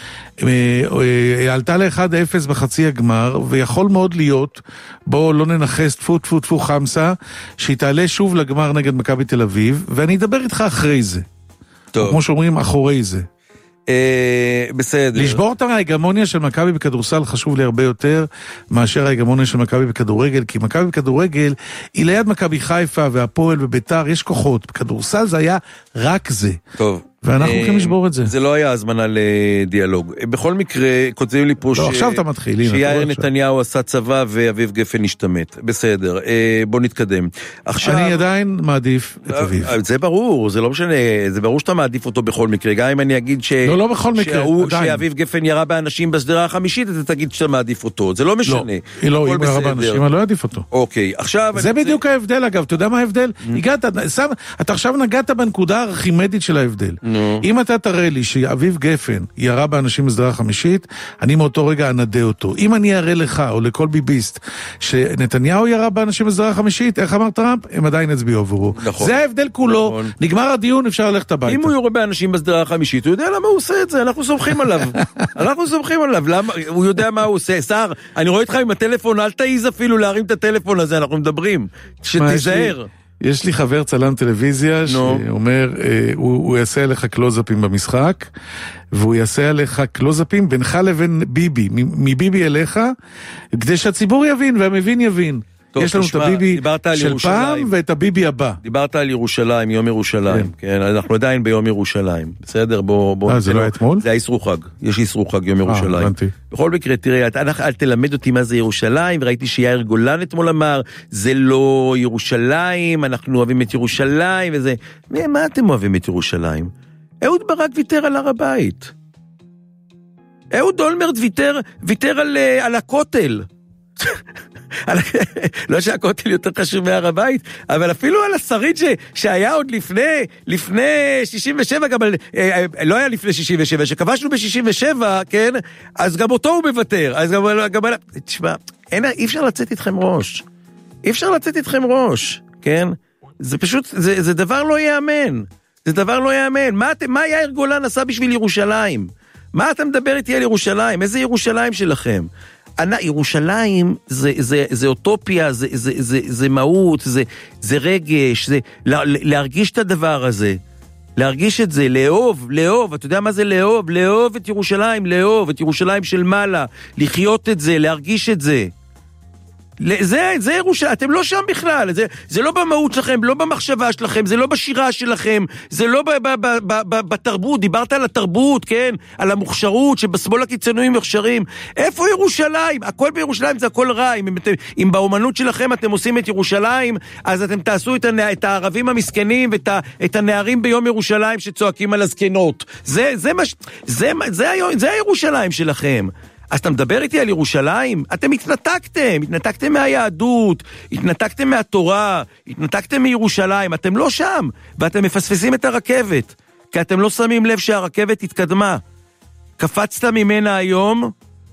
עלתה ל-אחד אפס בחצי הגמר, ויכול מאוד להיות, בואו לא ננחס טפו טפו טפו חמסה, שהיא תעלה שוב לגמר נגד מכבי תל אביב, ואני אדבר איתך אחרי זה. טוב. כמו שאומרים, אחורי זה. אה, בסדר. לשבור את ההגמוניה של מכבי בכדורסל חשוב לי הרבה יותר מאשר ההגמוניה של מכבי בכדורגל, כי מכבי בכדורגל היא ליד מכבי חיפה והפועל וביתר, יש כוחות. בכדורסל זה היה רק זה. טוב. ואנחנו הולכים לשבור את זה. זה לא היה הזמנה לדיאלוג. בכל מקרה, כותבים לי פה לא, עכשיו אתה מתחיל, הנה, אתה שיאיר רואה נתניהו עשה צבא ואביב גפן השתמט. בסדר, בוא נתקדם. עכשיו... אני עדיין מעדיף את אביב. זה ברור, זה לא משנה, זה ברור שאתה מעדיף אותו בכל מקרה, גם אם אני אגיד ש... לא, לא בכל מקרה, שהוא- עדיין. שאביב גפן ירה באנשים בסדרה החמישית, אתה תגיד שאתה מעדיף אותו, זה לא משנה. לא, לא, הכל אם ירה בסדר. באנשים, אני לא אעדיף אותו. אוקיי, עכשיו... זה אני רוצה- בדיוק ההבדל אגב, אתה יודע מה ההבדל? הגעת, שם, אתה עכשיו נגעת בנקודה הארכימדית של ההבדל. אם אתה תראה לי שאביב גפן ירה באנשים בסדרה חמישית, אני מאותו רגע אנדה אותו. אם אני אראה לך או לכל ביביסט שנתניהו ירה באנשים בסדרה חמישית, איך אמר טראמפ? הם עדיין הצביעו עבורו. נכון. זה ההבדל כולו, נכון. נגמר הדיון, אפשר ללכת הביתה. אם הוא יורה באנשים בסדרה החמישית, הוא יודע למה הוא עושה את זה, אנחנו סומכים עליו. אנחנו סומכים עליו, למה, הוא יודע מה הוא עושה. שר, אני רואה אותך עם הטלפון, אל תעיז אפילו להרים את הטלפון הזה, אנחנו מדברים. מה, יש לי- שתיזהר. יש לי חבר צלם טלוויזיה שאומר, הוא, הוא יעשה עליך קלוזאפים במשחק, והוא יעשה עליך קלוזאפים בינך לבין ביבי, מביבי אליך, כדי שהציבור יבין והמבין יבין. טוב, יש לנו תשמע, את הביבי של ירושלים. פעם ואת הביבי הבא. דיברת על ירושלים, יום ירושלים. כן. כן, אנחנו עדיין ביום ירושלים. בסדר, בוא... בוא אה, זה לא אתמול? זה האיסרו חג. יש איסרו חג, יום ירושלים. אה, הבנתי. בכל מקרה, תראה, אל תלמד אותי מה זה ירושלים, וראיתי שיאיר גולן אתמול אמר, זה לא ירושלים, אנחנו אוהבים את ירושלים, וזה... מה אתם אוהבים את ירושלים? אהוד ברק ויתר על הר הבית. אהוד אולמרט ויתר, ויתר על, על הכותל. לא שהכותל יותר חשוב מהר הבית, אבל אפילו על השריד שהיה עוד לפני, לפני שישים ושבע, גם לא היה לפני שישים ושבע, שכבשנו ב-שישים ושבע, כן, אז גם אותו הוא מוותר, אז גם, גם, תשמע, אין, אי אפשר לצאת איתכם ראש, אי אפשר לצאת איתכם ראש, כן, זה פשוט, זה, זה דבר לא יאמן, זה דבר לא יאמן, מה, מה יאיר גולן עשה בשביל ירושלים? מה אתה מדבר איתי על ירושלים? איזה ירושלים שלכם? ירושלים זה, זה, זה אוטופיה, זה, זה, זה, זה מהות, זה, זה רגש, זה להרגיש את הדבר הזה, להרגיש את זה, לאהוב, לאהוב, אתה יודע מה זה לאהוב? לאהוב את ירושלים, לאהוב את ירושלים של מעלה, לחיות את זה, להרגיש את זה. זה, זה ירושלים, אתם לא שם בכלל, זה, זה לא במהות שלכם, לא במחשבה שלכם, זה לא בשירה שלכם, זה לא ב, ב, ב, ב, ב, בתרבות, דיברת על התרבות, כן, על המוכשרות, שבשמאל הקיצוניים מוכשרים, איפה ירושלים? הכל בירושלים זה הכל רע, אם, אם באומנות שלכם אתם עושים את ירושלים, אז אתם תעשו את, הנע, את הערבים המסכנים, ואת ה, את הנערים ביום ירושלים שצועקים על הזקנות, זה, זה, זה, זה, זה, זה הירושלים שלכם. אז אתה מדבר איתי על ירושלים? אתם התנתקתם, התנתקתם מהיהדות, התנתקתם מהתורה, התנתקתם מירושלים, אתם לא שם, ואתם מפספסים את הרכבת, כי אתם לא שמים לב שהרכבת התקדמה. קפצת ממנה היום,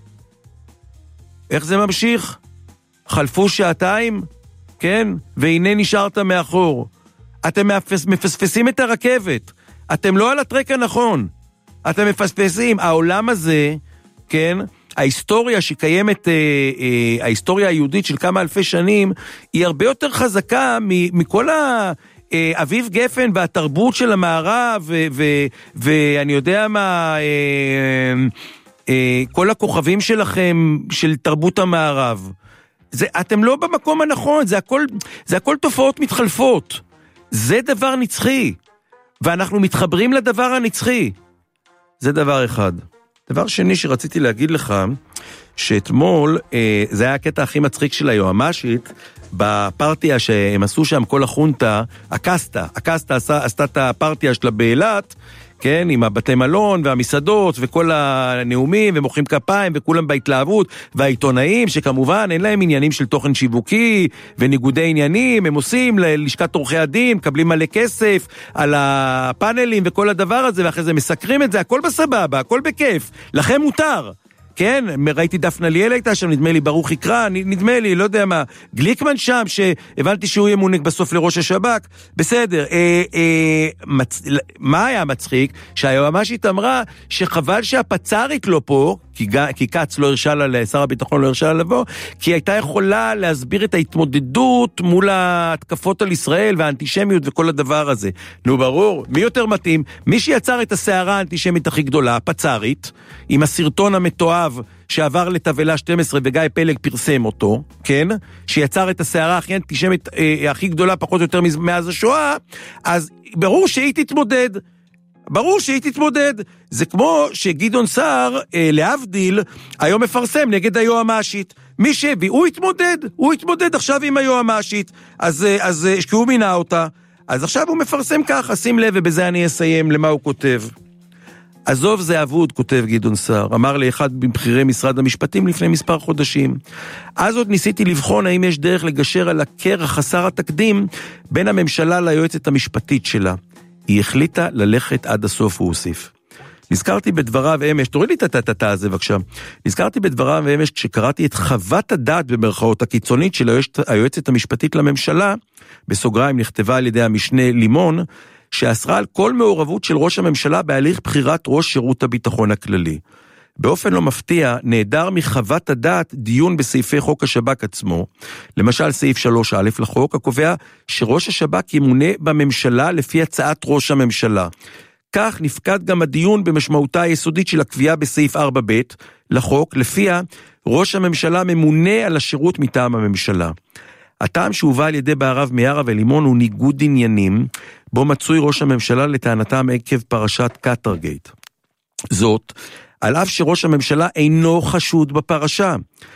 איך זה ממשיך? חלפו שעתיים, כן? והנה נשארת מאחור. אתם מפס, מפספסים את הרכבת, אתם לא על הטרק הנכון, אתם מפספסים. העולם הזה, כן? ההיסטוריה שקיימת, אה, אה, ההיסטוריה היהודית של כמה אלפי שנים, היא הרבה יותר חזקה מכל האביב גפן והתרבות של המערב, ו- ו- ואני יודע מה, אה, אה, כל הכוכבים שלכם, של תרבות המערב. זה, אתם לא במקום הנכון, זה הכל, זה הכל תופעות מתחלפות. זה דבר נצחי, ואנחנו מתחברים לדבר הנצחי. זה דבר אחד. דבר שני שרציתי להגיד לך, שאתמול, אה, זה היה הקטע הכי מצחיק של היועמ"שית, בפרטיה שהם עשו שם כל החונטה, הקסטה, הקסטה עשה, עשתה את הפרטיה שלה באילת, כן, עם הבתי מלון והמסעדות וכל הנאומים ומוחאים כפיים וכולם בהתלהבות, והעיתונאים שכמובן אין להם עניינים של תוכן שיווקי וניגודי עניינים, הם עושים ללשכת עורכי הדין, קבלים מלא כסף על הפאנלים וכל הדבר הזה, ואחרי זה מסקרים את זה, הכל בסבבה, הכל בכיף, לכם מותר. כן, ראיתי דפנה ליאל הייתה שם, נדמה לי ברוך יקרא, נדמה לי, לא יודע מה, גליקמן שם, שהבנתי שהוא יהיה מונק בסוף לראש השב"כ, בסדר, אה, אה, מצ... מה היה מצחיק? שהיועמ"שית אמרה שחבל שהפצ"רית לא פה, כי, כי קץ לא הרשה לה, שר הביטחון לא הרשה לה לבוא, כי היא הייתה יכולה להסביר את ההתמודדות מול ההתקפות על ישראל והאנטישמיות וכל הדבר הזה. נו ברור, מי יותר מתאים? מי שיצר את הסערה האנטישמית הכי גדולה, הפצ"רית, עם הסרטון המתועב שעבר לתבלה שתים עשרה וגיא פלג פרסם אותו, כן? שיצר את הסערה הכי אנטישמית אה, הכי גדולה פחות או יותר מאז השואה, אז ברור שהיא תתמודד. ברור שהיא תתמודד. זה כמו שגדעון סער, אה, להבדיל, היום מפרסם נגד היועמ"שית. מי שהביא, הוא התמודד, הוא התמודד עכשיו עם היועמ"שית, אז, אה, אז אה, שהוא מינה אותה. אז עכשיו הוא מפרסם ככה, שים לב, ובזה אני אסיים למה הוא כותב. עזוב זה אבוד, כותב גדעון סער, אמר לאחד מבחירי משרד המשפטים לפני מספר חודשים. אז עוד ניסיתי לבחון האם יש דרך לגשר על הקרע חסר התקדים בין הממשלה ליועצת המשפטית שלה. היא החליטה ללכת עד הסוף, הוא הוסיף. נזכרתי בדבריו אמש, תוריד לי את התתה הזה בבקשה, נזכרתי בדבריו אמש כשקראתי את חוות הדעת במרכאות הקיצונית של היועצת המשפטית לממשלה, בסוגריים נכתבה על ידי המשנה לימון, שאסרה על כל מעורבות של ראש הממשלה בהליך בחירת ראש שירות הביטחון הכללי. באופן לא מפתיע, נעדר מחוות הדעת דיון בסעיפי חוק השב"כ עצמו, למשל סעיף שלוש א' לחוק, הקובע שראש השב"כ ימונה בממשלה לפי הצעת ראש הממשלה. כך נפקד גם הדיון במשמעותה היסודית של הקביעה בסעיף ארבע ב' לחוק, לפיה ראש הממשלה ממונה על השירות מטעם הממשלה. הטעם שהובא על ידי בערב מיארה ולימון הוא ניגוד עניינים, בו מצוי ראש הממשלה לטענתם עקב פרשת קטרגייט. זאת, על אף שראש הממשלה אינו חשוד בפרשה.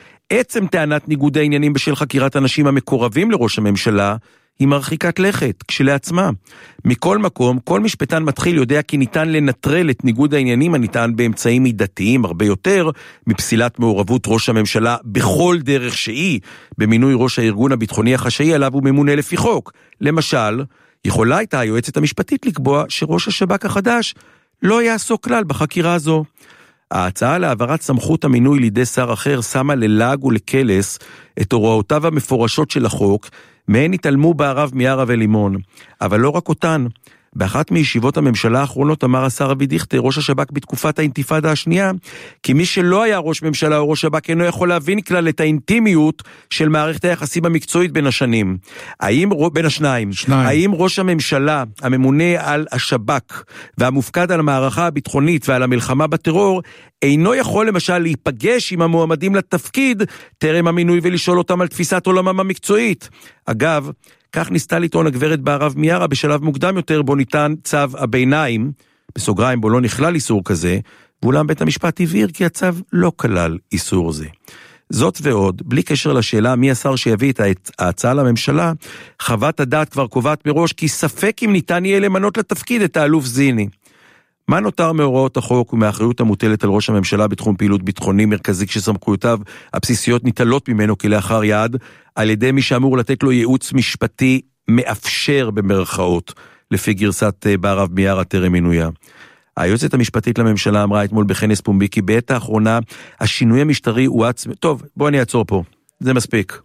עצם טענת ניגוד העניינים בשל חקירת אנשים המקורבים לראש הממשלה, היא מרחיקת לכת, כשלעצמה. מכל מקום, כל משפטן מתחיל יודע כי ניתן לנטרל את ניגוד העניינים הניתן באמצעים מידתיים הרבה יותר, מפסילת מעורבות ראש הממשלה בכל דרך שהיא, במינוי ראש הארגון הביטחוני החשאי עליו הוא ממונה לפי חוק. למשל, יכולה הייתה היועצת המשפטית לקבוע שראש השב"כ החדש לא יעסוק כלל בחקירה הזו. ההצעה להעברת סמכות המינוי לידי שר אחר שמה ללעג ולקלס את הוראותיו המפורשות של החוק, מהן התעלמו בערב מיארה ולימון, אבל לא רק אותן. באחת מישיבות הממשלה האחרונות אמר השר אבי דיכטר, ראש השב"כ בתקופת האינתיפאדה השנייה, כי מי שלא היה ראש ממשלה או ראש שב"כ אינו יכול להבין כלל את האינטימיות של מערכת היחסים המקצועית בין השנים. האם, בין השניים, שניים. האם ראש הממשלה הממונה על השב"כ והמופקד על המערכה הביטחונית ועל המלחמה בטרור, אינו יכול למשל להיפגש עם המועמדים לתפקיד טרם המינוי ולשאול אותם על תפיסת עולמם המקצועית? אגב, כך ניסתה לטעון הגברת בערב מיארה בשלב מוקדם יותר בו ניתן צו הביניים, בסוגריים בו לא נכלל איסור כזה, ואולם בית המשפט הבהיר כי הצו לא כלל איסור זה. זאת ועוד, בלי קשר לשאלה מי השר שיביא את ההצעה לממשלה, חוות הדעת כבר קובעת מראש כי ספק אם ניתן יהיה למנות לתפקיד את האלוף זיני. מה נותר מהוראות החוק ומהאחריות המוטלת על ראש הממשלה בתחום פעילות ביטחוני מרכזי כשסמכויותיו הבסיסיות ניטלות ממנו כלאחר יד, על ידי מי שאמור לתת לו ייעוץ משפטי מאפשר במרכאות, לפי גרסת בערב מיארה טרם מינויה. היועצת המשפטית לממשלה אמרה אתמול בכנס פומבי כי בעת האחרונה השינוי המשטרי הוא עצמי. טוב, בוא אני אעצור פה, זה מספיק.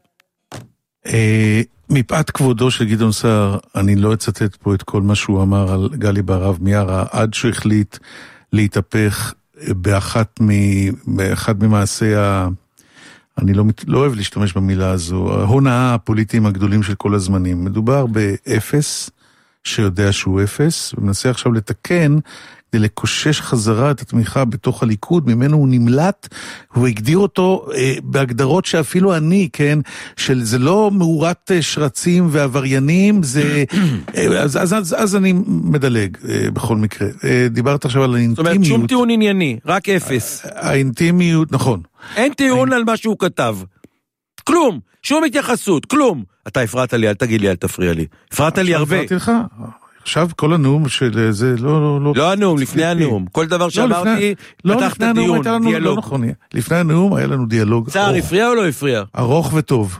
מפאת כבודו של גדעון סער, אני לא אצטט פה את כל מה שהוא אמר על גלי בערב מיארה, עד שהחליט להתהפך באחת, מ, באחת ממעשי ה... אני לא, לא אוהב להשתמש במילה הזו, ההונאה הפוליטיים הגדולים של כל הזמנים. מדובר באפס, שיודע שהוא אפס, ומנסה עכשיו לתקן, כדי לקושש חזרה את התמיכה בתוך הליכוד, ממנו הוא נמלט, הוא הגדיר אותו אה, בהגדרות שאפילו אני, כן, של זה לא מאורת שרצים ועבריינים, זה, אה, אז, אז, אז, אז אני מדלג אה, בכל מקרה. אה, דיברת עכשיו על האינטימיות. זאת אומרת, שום טיעון ענייני, רק אפס. האינטימיות, נכון. אין טיעון על מה שהוא כתב. כלום, שום התייחסות, כלום. אתה הפרעת לי, אל תגיד לי, אל תפריע לי. הפרעת לי הרבה. הפרעתי לך. עכשיו כל הנאום של זה לא... לא, לא, לא הנאום, לפני הנאום. כל דבר שאמרתי, פתח את הדיון, דיאלוג. לא נכון, לפני הנאום היה לנו דיאלוג. צער, הפריע או לא הפריע? ארוך וטוב.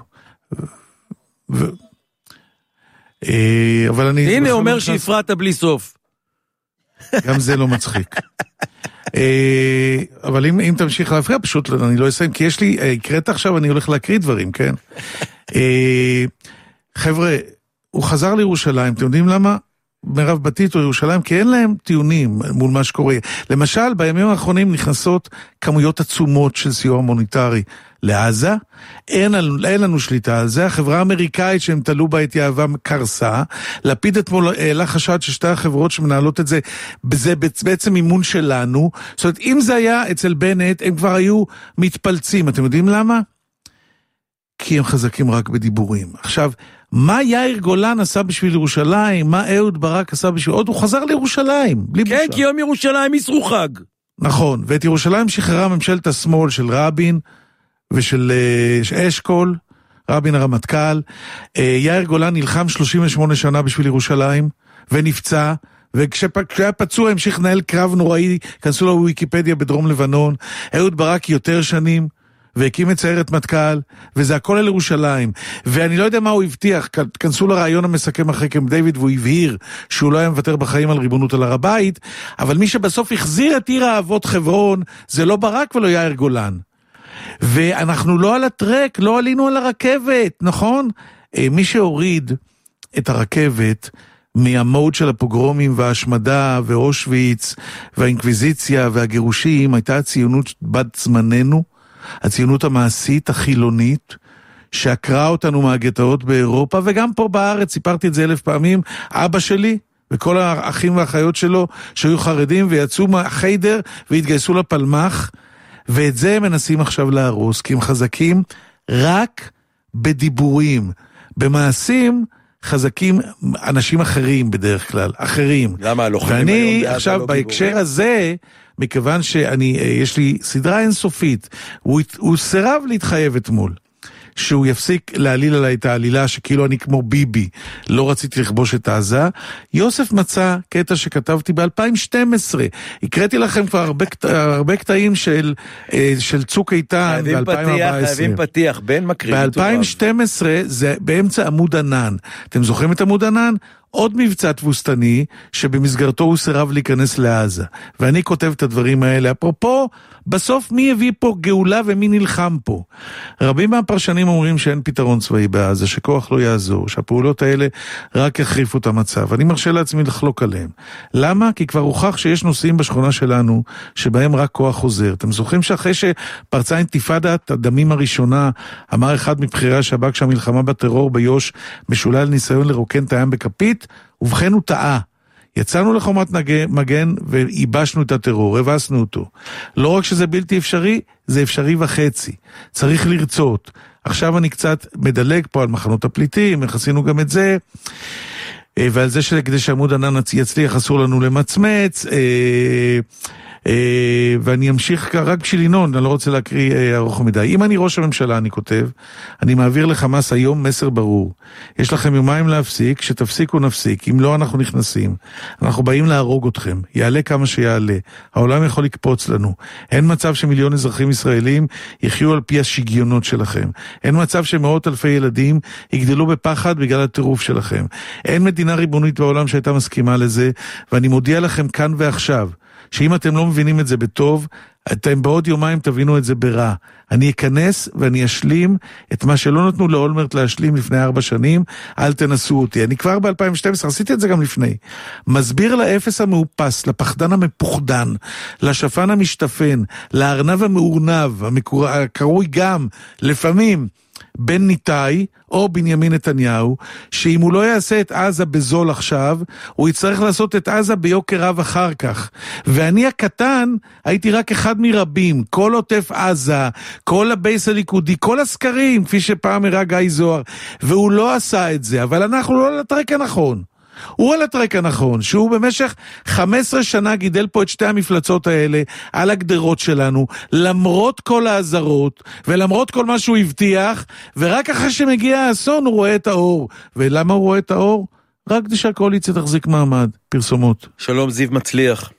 אבל אני... הנה אומר שהפרעת בלי סוף. גם זה לא מצחיק. אבל אם, אם תמשיך להפריע, פשוט אני לא אסיים, כי יש לי, הקראת עכשיו, אני הולך להקריא דברים, כן? חבר'ה, הוא חזר לירושלים, אתם יודעים למה? מרב בתית או ירושלים, כי אין להם טיעונים מול מה שקורה. למשל, בימים האחרונים נכנסות כמויות עצומות של סיוע מוניטרי לעזה, אין, אין לנו שליטה על זה, החברה האמריקאית שהם תלו בה את יהבה קרסה, לפיד אתמול העלה חשד ששתי החברות שמנהלות את זה, זה בעצם אימון שלנו, זאת אומרת, אם זה היה אצל בנט, הם כבר היו מתפלצים, אתם יודעים למה? כי הם חזקים רק בדיבורים. עכשיו, מה יאיר גולן עשה בשביל ירושלים? מה אהוד ברק עשה בשביל... עוד הוא חזר לירושלים, בלי בושה. כן, כי יום ירושלים ישרו חג. נכון, ואת ירושלים שחררה ממשלת השמאל של רבין ושל אשכול, רבין הרמטכ"ל. יאיר גולן נלחם שלושים ושמונה שנה בשביל ירושלים, ונפצע, וכשהיה פצוע המשיך לנהל קרב נוראי, כנסו לו וויקיפדיה בדרום לבנון. אהוד ברק יותר שנים, והקים את סיירת מטכ"ל, וזה הכל על ירושלים. ואני לא יודע מה הוא הבטיח, כנסו לרעיון המסכם אחרי קמפ דיוויד, והוא הבהיר שהוא לא היה מוותר בחיים על ריבונות על הר הבית, אבל מי שבסוף החזיר את עיר האבות חברון, זה לא ברק ולא יאיר גולן. ואנחנו לא על הטרק, לא עלינו על הרכבת, נכון? מי שהוריד את הרכבת, מהמוד של הפוגרומים וההשמדה ואושוויץ והאינקוויזיציה והגירושים, הייתה הציונות בת זמננו, הציונות המעשית, החילונית, שעקרה אותנו מהגטאות באירופה, וגם פה בארץ, סיפרתי את זה אלף פעמים, אבא שלי וכל האחים והאחיות שלו שהיו חרדים ויצאו מהחיידר והתגייסו לפלמח, ואת זה הם מנסים עכשיו להרוס, כי הם חזקים רק בדיבורים, במעשים חזקים אנשים אחרים בדרך כלל, אחרים. למה הלוחמים היום? ואני עכשיו בהקשר הזה, מכיוון שאני, יש לי סדרה אינסופית, הוא, הוא סירב להתחייב אתמול, שהוא יפסיק להעליל עליי את העלילה שכאילו אני כמו ביבי, לא רציתי לכבוש את עזה. יוסף מצא קטע שכתבתי ב-אלפיים ושתים עשרה, הקראתי לכם כבר הרבה, הרבה קטעים של, של צוק איתן ב-אלפיים וארבע עשרה. חייבים פתיח, בין מקרים. ב-אלפיים ושתים עשרה זה באמצע עמוד ענן. אתם זוכרים את עמוד ענן? עוד מבצע תבוסתני שבמסגרתו הוא סירב להיכנס לעזה. ואני כותב את הדברים האלה. אפרופו, בסוף מי הביא פה גאולה ומי נלחם פה? רבים מהפרשנים אומרים שאין פתרון צבאי בעזה, שכוח לא יעזור, שהפעולות האלה רק יחריפו את המצב. אני מרשה לעצמי לחלוק עליהם. למה? כי כבר הוכח שיש נושאים בשכונה שלנו שבהם רק כוח חוזר. אתם זוכרים שאחרי שפרצה אינתיפאדת הדמים הראשונה, אמר אחד מבחירי השב"כ שהמלחמה בטרור ביוש משולל ניסיון לרוקן את הים בכפית, ובכן הוא טעה. יצאנו לחומת מגן ואיבשנו את הטרור, הבסנו אותו. לא רק שזה בלתי אפשרי, זה אפשרי וחצי. צריך לרצות. עכשיו אני קצת מדלג פה על מחנות הפליטים, עשינו גם את זה, ועל זה שכדי שעמוד ענן יצליח אסור לנו למצמץ, ואני אמשיך רק בשביל לינון, אני לא רוצה להקריא ארוך מדי. אם אני ראש הממשלה, אני כותב, אני מעביר לחמאס היום מסר ברור. יש לכם יומיים להפסיק, שתפסיקו נפסיק, אם לא אנחנו נכנסים. אנחנו באים להרוג אתכם, יעלה כמה שיעלה. העולם יכול לקפוץ לנו. אין מצב שמיליון אזרחים ישראלים יחיו על פי השגיונות שלכם. אין מצב שמאות אלפי ילדים יגדלו בפחד בגלל הטירוף שלכם. אין מדינה ריבונית בעולם שהייתה מסכימה לזה, ואני מודיע לכם כאן ועכשיו, שאם אתם לא מבינים את זה בטוב, אתם בעוד יומיים תבינו את זה ברע. אני אכנס ואני אשלים את מה שלא נתנו לאולמרט להשלים לפני ארבע שנים, אל תנסו אותי. אני כבר ב-אלפיים ושתים עשרה, עשיתי את זה גם לפני. מסביר לאפס המאופס, לפחדן המפוחדן, לשפן המשתפן, לארנב המאורנב, המקור... הקרוי גם, לפעמים, בן ניטאי או בנימין נתניהו, שאם הוא לא יעשה את עזה בזול עכשיו, הוא יצטרך לעשות את עזה ביוקר רב אחר כך. ואני הקטן הייתי רק אחד מרבים, כל עוטף עזה, כל הבייס הליכודי, כל הסקרים, כפי שפעם הראה גיא זוהר, והוא לא עשה את זה, אבל אנחנו לא על הטרק הנכון. הוא על הטרק הנכון, שהוא במשך חמש עשרה שנה גידל פה את שתי המפלצות האלה על הגדרות שלנו, למרות כל העזרות, ולמרות כל מה שהוא הבטיח, ורק אחרי שמגיע האסון הוא רואה את האור. ולמה הוא רואה את האור? רק כדי שהקואליציה תחזיק מעמד. פרסומות. שלום, זיו מצליח.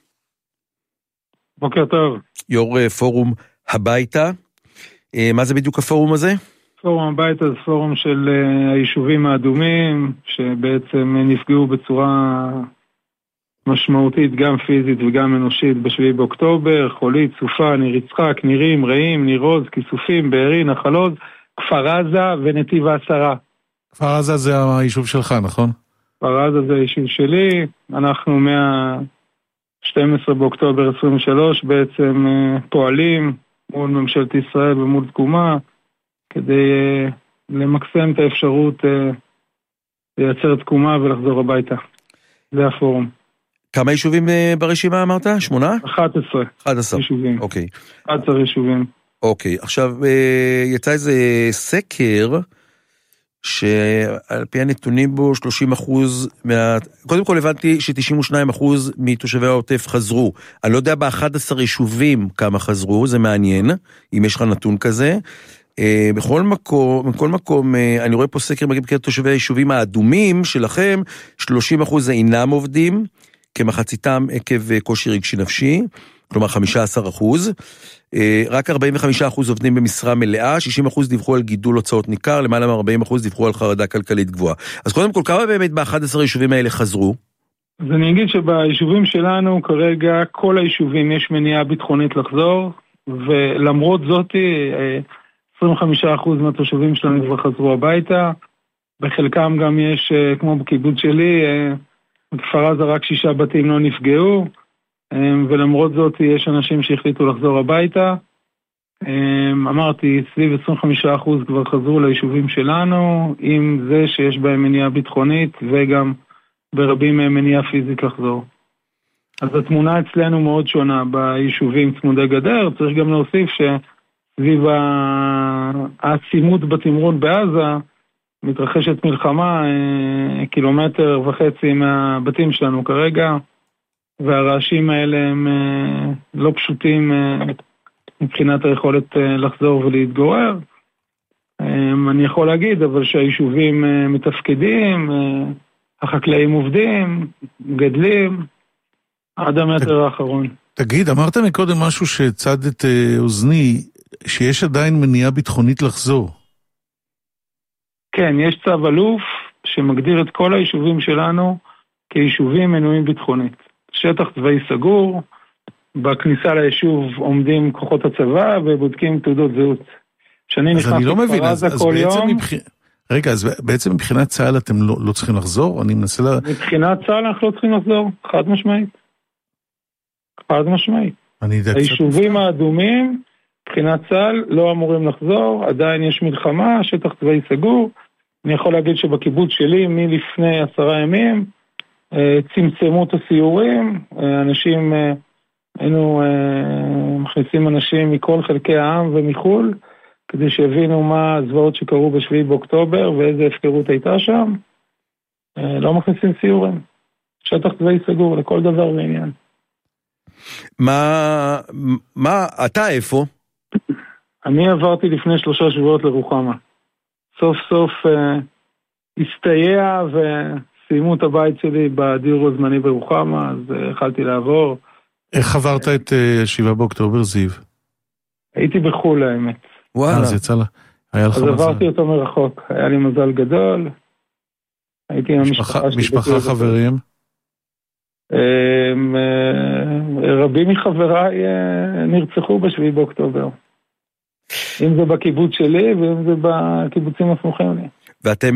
בוקר טוב. יו"ר פורום הביתה. מה זה בדיוק הפורום הזה? פורום הביתה זה פורום של uh, היישובים האדומים, שבעצם נפגעו בצורה משמעותית, גם פיזית וגם אנושית, בשביעי באוקטובר, חולית, סופה, ניר יצחק, נירים, רעים, ניר עוז, כיסופים, בארי, נחל עוז, כפר עזה ונתיב העשרה. כפר עזה זה היישוב שלך, נכון? כפר עזה זה היישוב שלי, אנחנו מה-שנים עשר באוקטובר עשרים ושלוש בעצם uh, פועלים מול ממשלת ישראל ומול תקומה, כדי uh, למקסם את האפשרות uh, לייצר תקומה ולחזור הביתה. זה הפורום. כמה יישובים uh, ברשימה אמרת? שמונה? אחת עשרה. אחת עשרה. יישובים. אוקיי. אחת עשרה יישובים. אוקיי. עכשיו, uh, יצא איזה סקר, שעל פי הנתונים בו שלושים אחוז מה... קודם כל הבנתי ש-תשעים ושניים אחוז מתושבי העוטף חזרו. אני לא יודע ב-אחד עשר יישובים כמה חזרו, זה מעניין, אם יש לך נתון כזה. Uh, בכל מקום, בכל מקום, uh, אני רואה פה סקר בקרב תושבי היישובים האדומים שלכם, שלושים אחוז אינם עובדים, כמחציתם עקב קושי רגשי נפשי, כלומר חמישה עשר אחוז, uh, רק ארבעים וחמישה אחוז עובדים במשרה מלאה, שישים אחוז דיווחו על גידול הוצאות ניכר, למעלה מ-ארבעים אחוז דיווחו על חרדה כלכלית גבוהה. אז קודם כל, כמה באמת ב-אחד עשר היישובים האלה חזרו? אז אני אגיד שביישובים שלנו, כרגע, כל היישובים יש מניעה ביטחונית לחזור, ולמרות זאת, uh, עשרים וחמישה אחוז מהתושבים שלנו כבר חזרו הביתה, בחלקם גם יש, כמו בקיבוץ שלי, בכפר עזה רק שישה בתים לא נפגעו, ולמרות זאת יש אנשים שהחליטו לחזור הביתה. אמרתי, סביב עשרים וחמישה אחוז כבר חזרו ליישובים שלנו, עם זה שיש בהם מניעה ביטחונית וגם ברבים מהם מניעה פיזית לחזור. אז התמונה אצלנו מאוד שונה ביישובים צמודי גדר. צריך גם להוסיף שסביב העצימות בתמרון בעזה מתרחשת מלחמה קילומטר וחצי מהבתים שלנו כרגע, והרעשים האלה הם לא פשוטים מבחינת היכולת לחזור ולהתגורר. אני יכול להגיד אבל שהיישובים מתפקדים, החקלאים עובדים, גדלים, עד המטר האחרון. תגיד, אמרת מקודם משהו שצד את אוזני, שיש עדיין מניעה ביטחונית לחזור. כן, יש צו אלוף שמגדיר את כל היישובים שלנו כיישובים מנועים ביטחונית. שטח צבאי סגור, בכניסה ליישוב עומדים כוחות הצבא ובודקים תעודות זהות. שאני נכנס לכפר עזה כל יום... מבח... רגע, אז בעצם מבחינת צה"ל אתם לא, לא צריכים לחזור? אני מנסה לה... מבחינת צה"ל אנחנו לא צריכים לחזור, חד משמעית. חד משמעית. היישובים האדומים, מבחינת צה"ל, לא אמורים לחזור, עדיין יש מלחמה, שטח צבאי סגור. אני יכול להגיד שבקיבוץ שלי, מלפני עשרה ימים, צמצמו את הסיורים, אנשים, היינו מכניסים אנשים מכל חלקי העם ומחול, כדי שיבינו מה הזוועות שקרו בשביעי באוקטובר, ואיזה הפקרות הייתה שם. לא מכניסים סיורים. שטח צבאי סגור לכל דבר ועניין. מה, מה, אתה איפה? אני עברתי לפני שלושה שבועות לרוחמה. סוף סוף אה, הסתייע וסיימו את הבית שלי בדיור הזמני ברוחמה, אז אה, יכלתי לעבור. איך עברת אה, את אה, שבעה באוקטובר, זיו? הייתי בחול האמת. וואלה. אז יצא לה, היה לך מזל. אז עברתי אותו מרחוק, היה לי מזל גדול. הייתי עם המשפחה שלי. משפחה חברים? רבים מחבריי נרצחו בשביעי באוקטובר. אם זה בקיבוץ שלי ואם זה בקיבוצים הסמוכים לי. ואתם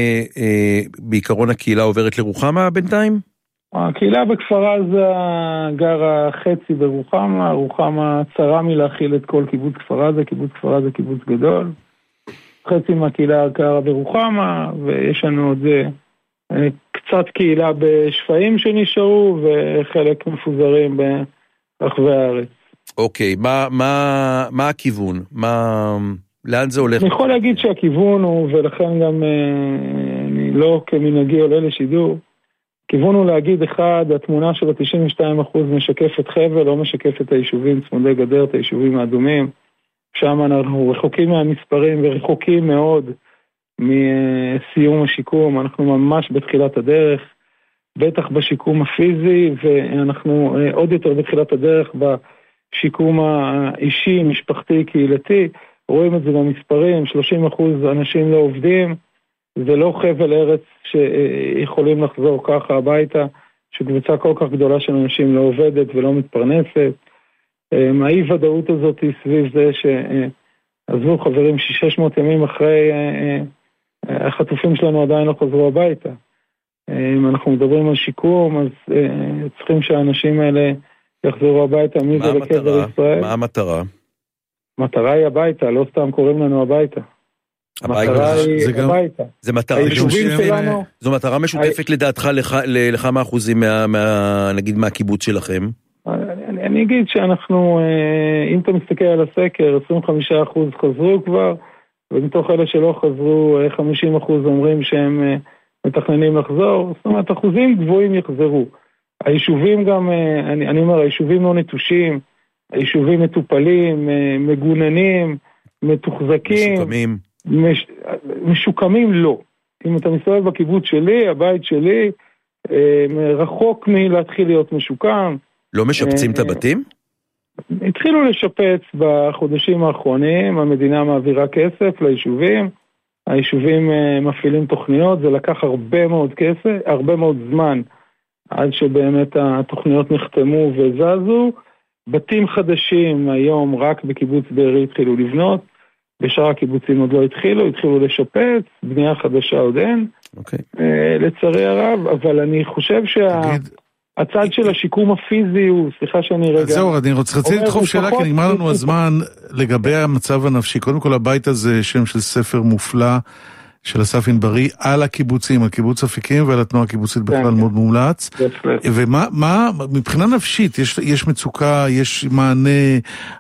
בעיקרון הקהילה עוברת לרוחמה בינתיים? הקהילה בכפר עזה גרה חצי ברוחמה, רוחמה צרה מלהכיל את כל קיבוץ כפר עזה, קיבוץ כפר עזה קיבוץ גדול. חצי מהקהילה גרה ברוחמה, ויש לנו עוד זה קצת קהילה בשפעים שנשארו, וחלק מפוזרים ברחבי הארץ. אוקיי, מה, מה, מה הכיוון? מה, לאן זה הולך? אני יכול להגיד שהכיוון הוא, ולכן גם אני לא כמנהגי עולה לשידור, הכיוון הוא להגיד אחד, התמונה של ה-תשעים ושתיים אחוז משקפת חבל, לא משקפת את היישובים צמודי גדר, את היישובים האדומים, שם אנחנו רחוקים מהמספרים ורחוקים מאוד מסיום השיקום, אנחנו ממש בתחילת הדרך, בטח בשיקום הפיזי, ואנחנו עוד יותר בתחילת הדרך בשיקום האישי, משפחתי, קהילתי, רואים את זה במספרים, שלושים אחוז אנשים לא עובדים, זה לא חבל ארץ שיכולים לחזור ככה הביתה, שקבוצה כל כך גדולה של אנשים לא עובדת ולא מתפרנסת. האי ודאות הזאת היא סביב זה שעזבו חברים שש מאות ימים אחרי החטופים שלנו עדיין לא חזרו הביתה. אם אנחנו מדברים על שיקום, אז צריכים שהאנשים האלה יחזרו הביתה, מי זה לקבר ישראל. מה המטרה? המטרה היא הביתה, לא סתם קוראים לנו הביתה. המטרה היא הביתה. זו מטרה משותפת לדעתך לכמה אחוזים נגיד מהקיבוץ שלכם? אני אגיד שאנחנו, אם אתה מסתכל על הסקר, עשרים וחמישה אחוז חזרו כבר, ומתוך אלה שלא חזרו, חמישים אחוז אומרים שהם מתכננים לחזור, זאת אומרת, אחוזים גבוהים יחזרו. היישובים גם, אני, אני אומר, היישובים לא נטושים, היישובים מטופלים, מגוננים, מתוחזקים. משוקמים. מש, משוקמים לא. אם אתה מסתובב בקיבוץ שלי, הבית שלי, רחוק מלהתחיל להיות משוקם. לא משפצים את הבתים? התחילו לשפץ בחודשים האחרונים, המדינה מעבירה כסף ליישובים, היישובים מפעילים תוכניות, זה לקח הרבה מאוד כסף, הרבה מאוד זמן, עד שבאמת התוכניות נחתמו וזזו. בתים חדשים היום רק בקיבוץ בארי התחילו לבנות, בשאר הקיבוצים עוד לא התחילו, התחילו לשפץ, בנייה חדשה עוד אין. אוקיי. לצערי הרב, אבל אני חושב שהצד של השיקום הפיזי הוא, סליחה שאני רגע... זהו, אני רוצה לדחוף שאלה, כי נגמר לנו הזמן לגבי המצב הנפשי. קודם כל, הבית הזה שם של ספר מופלא, של אסף ענברי, על הקיבוצים, על קיבוץ אפיקים ועל התנועה הקיבוצית בכלל מאוד מומלץ. ומה, מה, מבחינה נפשית, יש, יש מצוקה, יש מענה,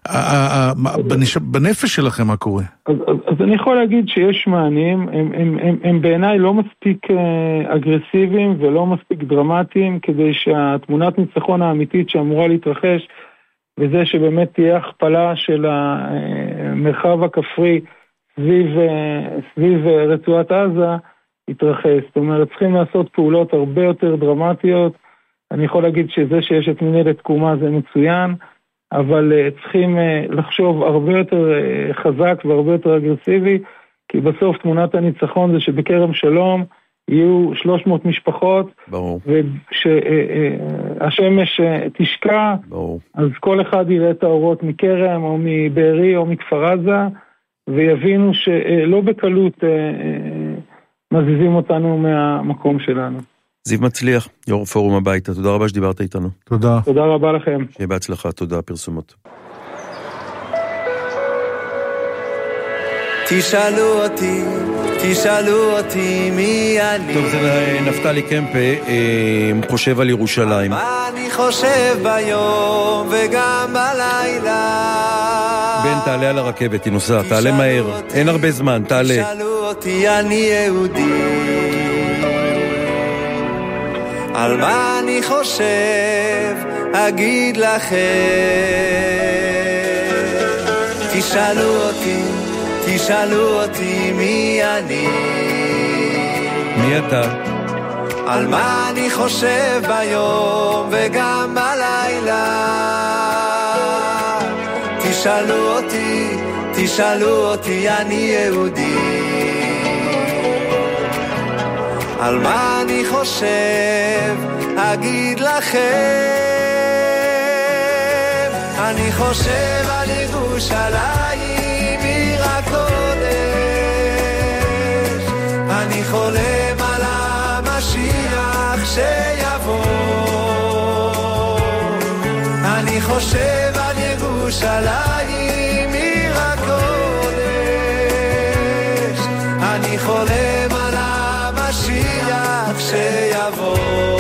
בנפש שלכם מה קורה? אז, אז, אז אני יכול להגיד שיש מענים, הם, הם, הם, הם בעיניי לא מספיק אגרסיביים ולא מספיק דרמטיים, כדי שהתמונת ניצחון האמיתית שאמורה להתרחש, וזה שבאמת תהיה הכפלה של המרחב הכפרי, סביב, סביב רצועת עזה התרחש. זאת אומרת, צריכים לעשות פעולות הרבה יותר דרמטיות. אני יכול להגיד שזה שיש את מנהלת תקומה זה מצוין, אבל צריכים לחשוב הרבה יותר חזק והרבה יותר אגרסיבי, כי בסוף תמונת הניצחון זה שבכרם שלום יהיו שלוש מאות משפחות, ברור. ושהשמש תשקע, ברור. אז כל אחד יראה את האורות מכרם או מבארי או מכפר עזה, ויבינו שלא בקלות מזיזים אותנו מהמקום שלנו. זיו מצליח, יו"ר פורום הביתה, תודה רבה שדיברת איתנו. תודה. תודה רבה לכם. שיהיה בהצלחה, תודה, פרסומות. תשאלו אותי, תשאלו אותי מי אני. טוב, זה נפתלי קמפה, חושב על ירושלים. מה אני חושב ביום וגם בלילה. בן, תעלה על הרכבת, היא נוסעת, תעלה מהר, אין הרבה זמן, תעלה. תשאלו אותי, אני יהודי. על מה אני חושב, אגיד לכם. תשאלו אותי, תשאלו אותי מי אני. מי אתה? על מה אני חושב ביום וגם בלילה. תשאלו אותי, תשאלו אותי, אני יהודי. על מה אני חושב, אגיד לכם. אני חושב על ירושלים, עיר הקודש. אני חולם על המשיח שיבוא. אני חושב על ירושלים, עיר הקודש. אני חולם על המשיח שיבוא.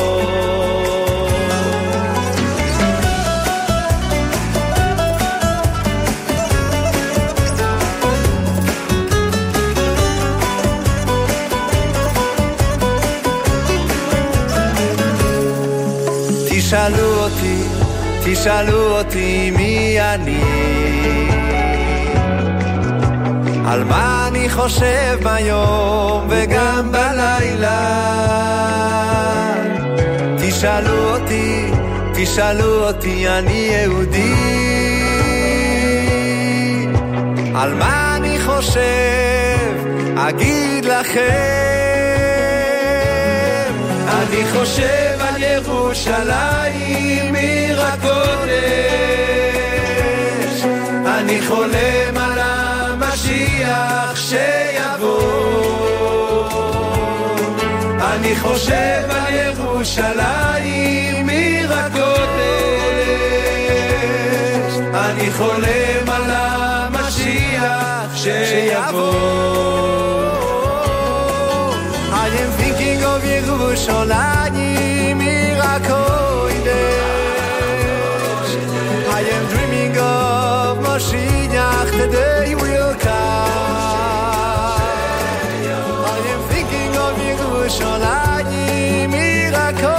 תשאלו אותי, תשאלו אותי מי אני. על מה אני חושב ביום וגם בלילה. תשאלו אותי, תשאלו אותי, אני יהודי. על מה אני חושב, אגיד לכם. אני חושב על ירושלים, עיר הקודש. אני חולם על המשיח שיבוא. אני חושב על ירושלים, עיר הקודש. אני חולם על המשיח שיבוא. I am thinking of Yerushalayim, עיר הקודש. I am dreaming of Mashiach, the day will come. I am thinking of Yerushalayim, עיר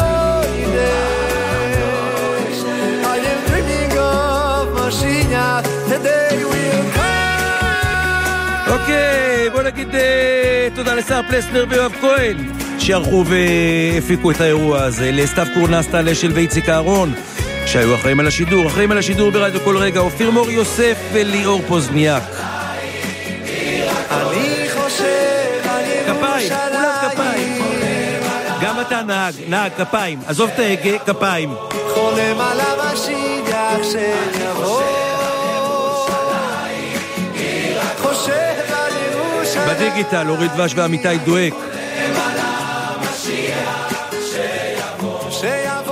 הקודש. I am dreaming of Mashiach, the day will come. אוקיי, בוא נגיד תודה לשר פלסנר ויואב כהן שערכו והפיקו את האירוע הזה, לסתיו קורנס, טל אשל ואיציק אהרון שהיו אחראים על השידור, אחראים על השידור ברדיו כל רגע, אופיר מור יוסף וליאור פוזניאק. אני חושב על כפיים, כולם כפיים, גם אתה נהג, נהג כפיים, עזוב את ההגה, כפיים. חולם על המשיח שיבוא. חושב על ירושלים, בדיגיטל, אורית דבש ועמיתי דואק. שיבוא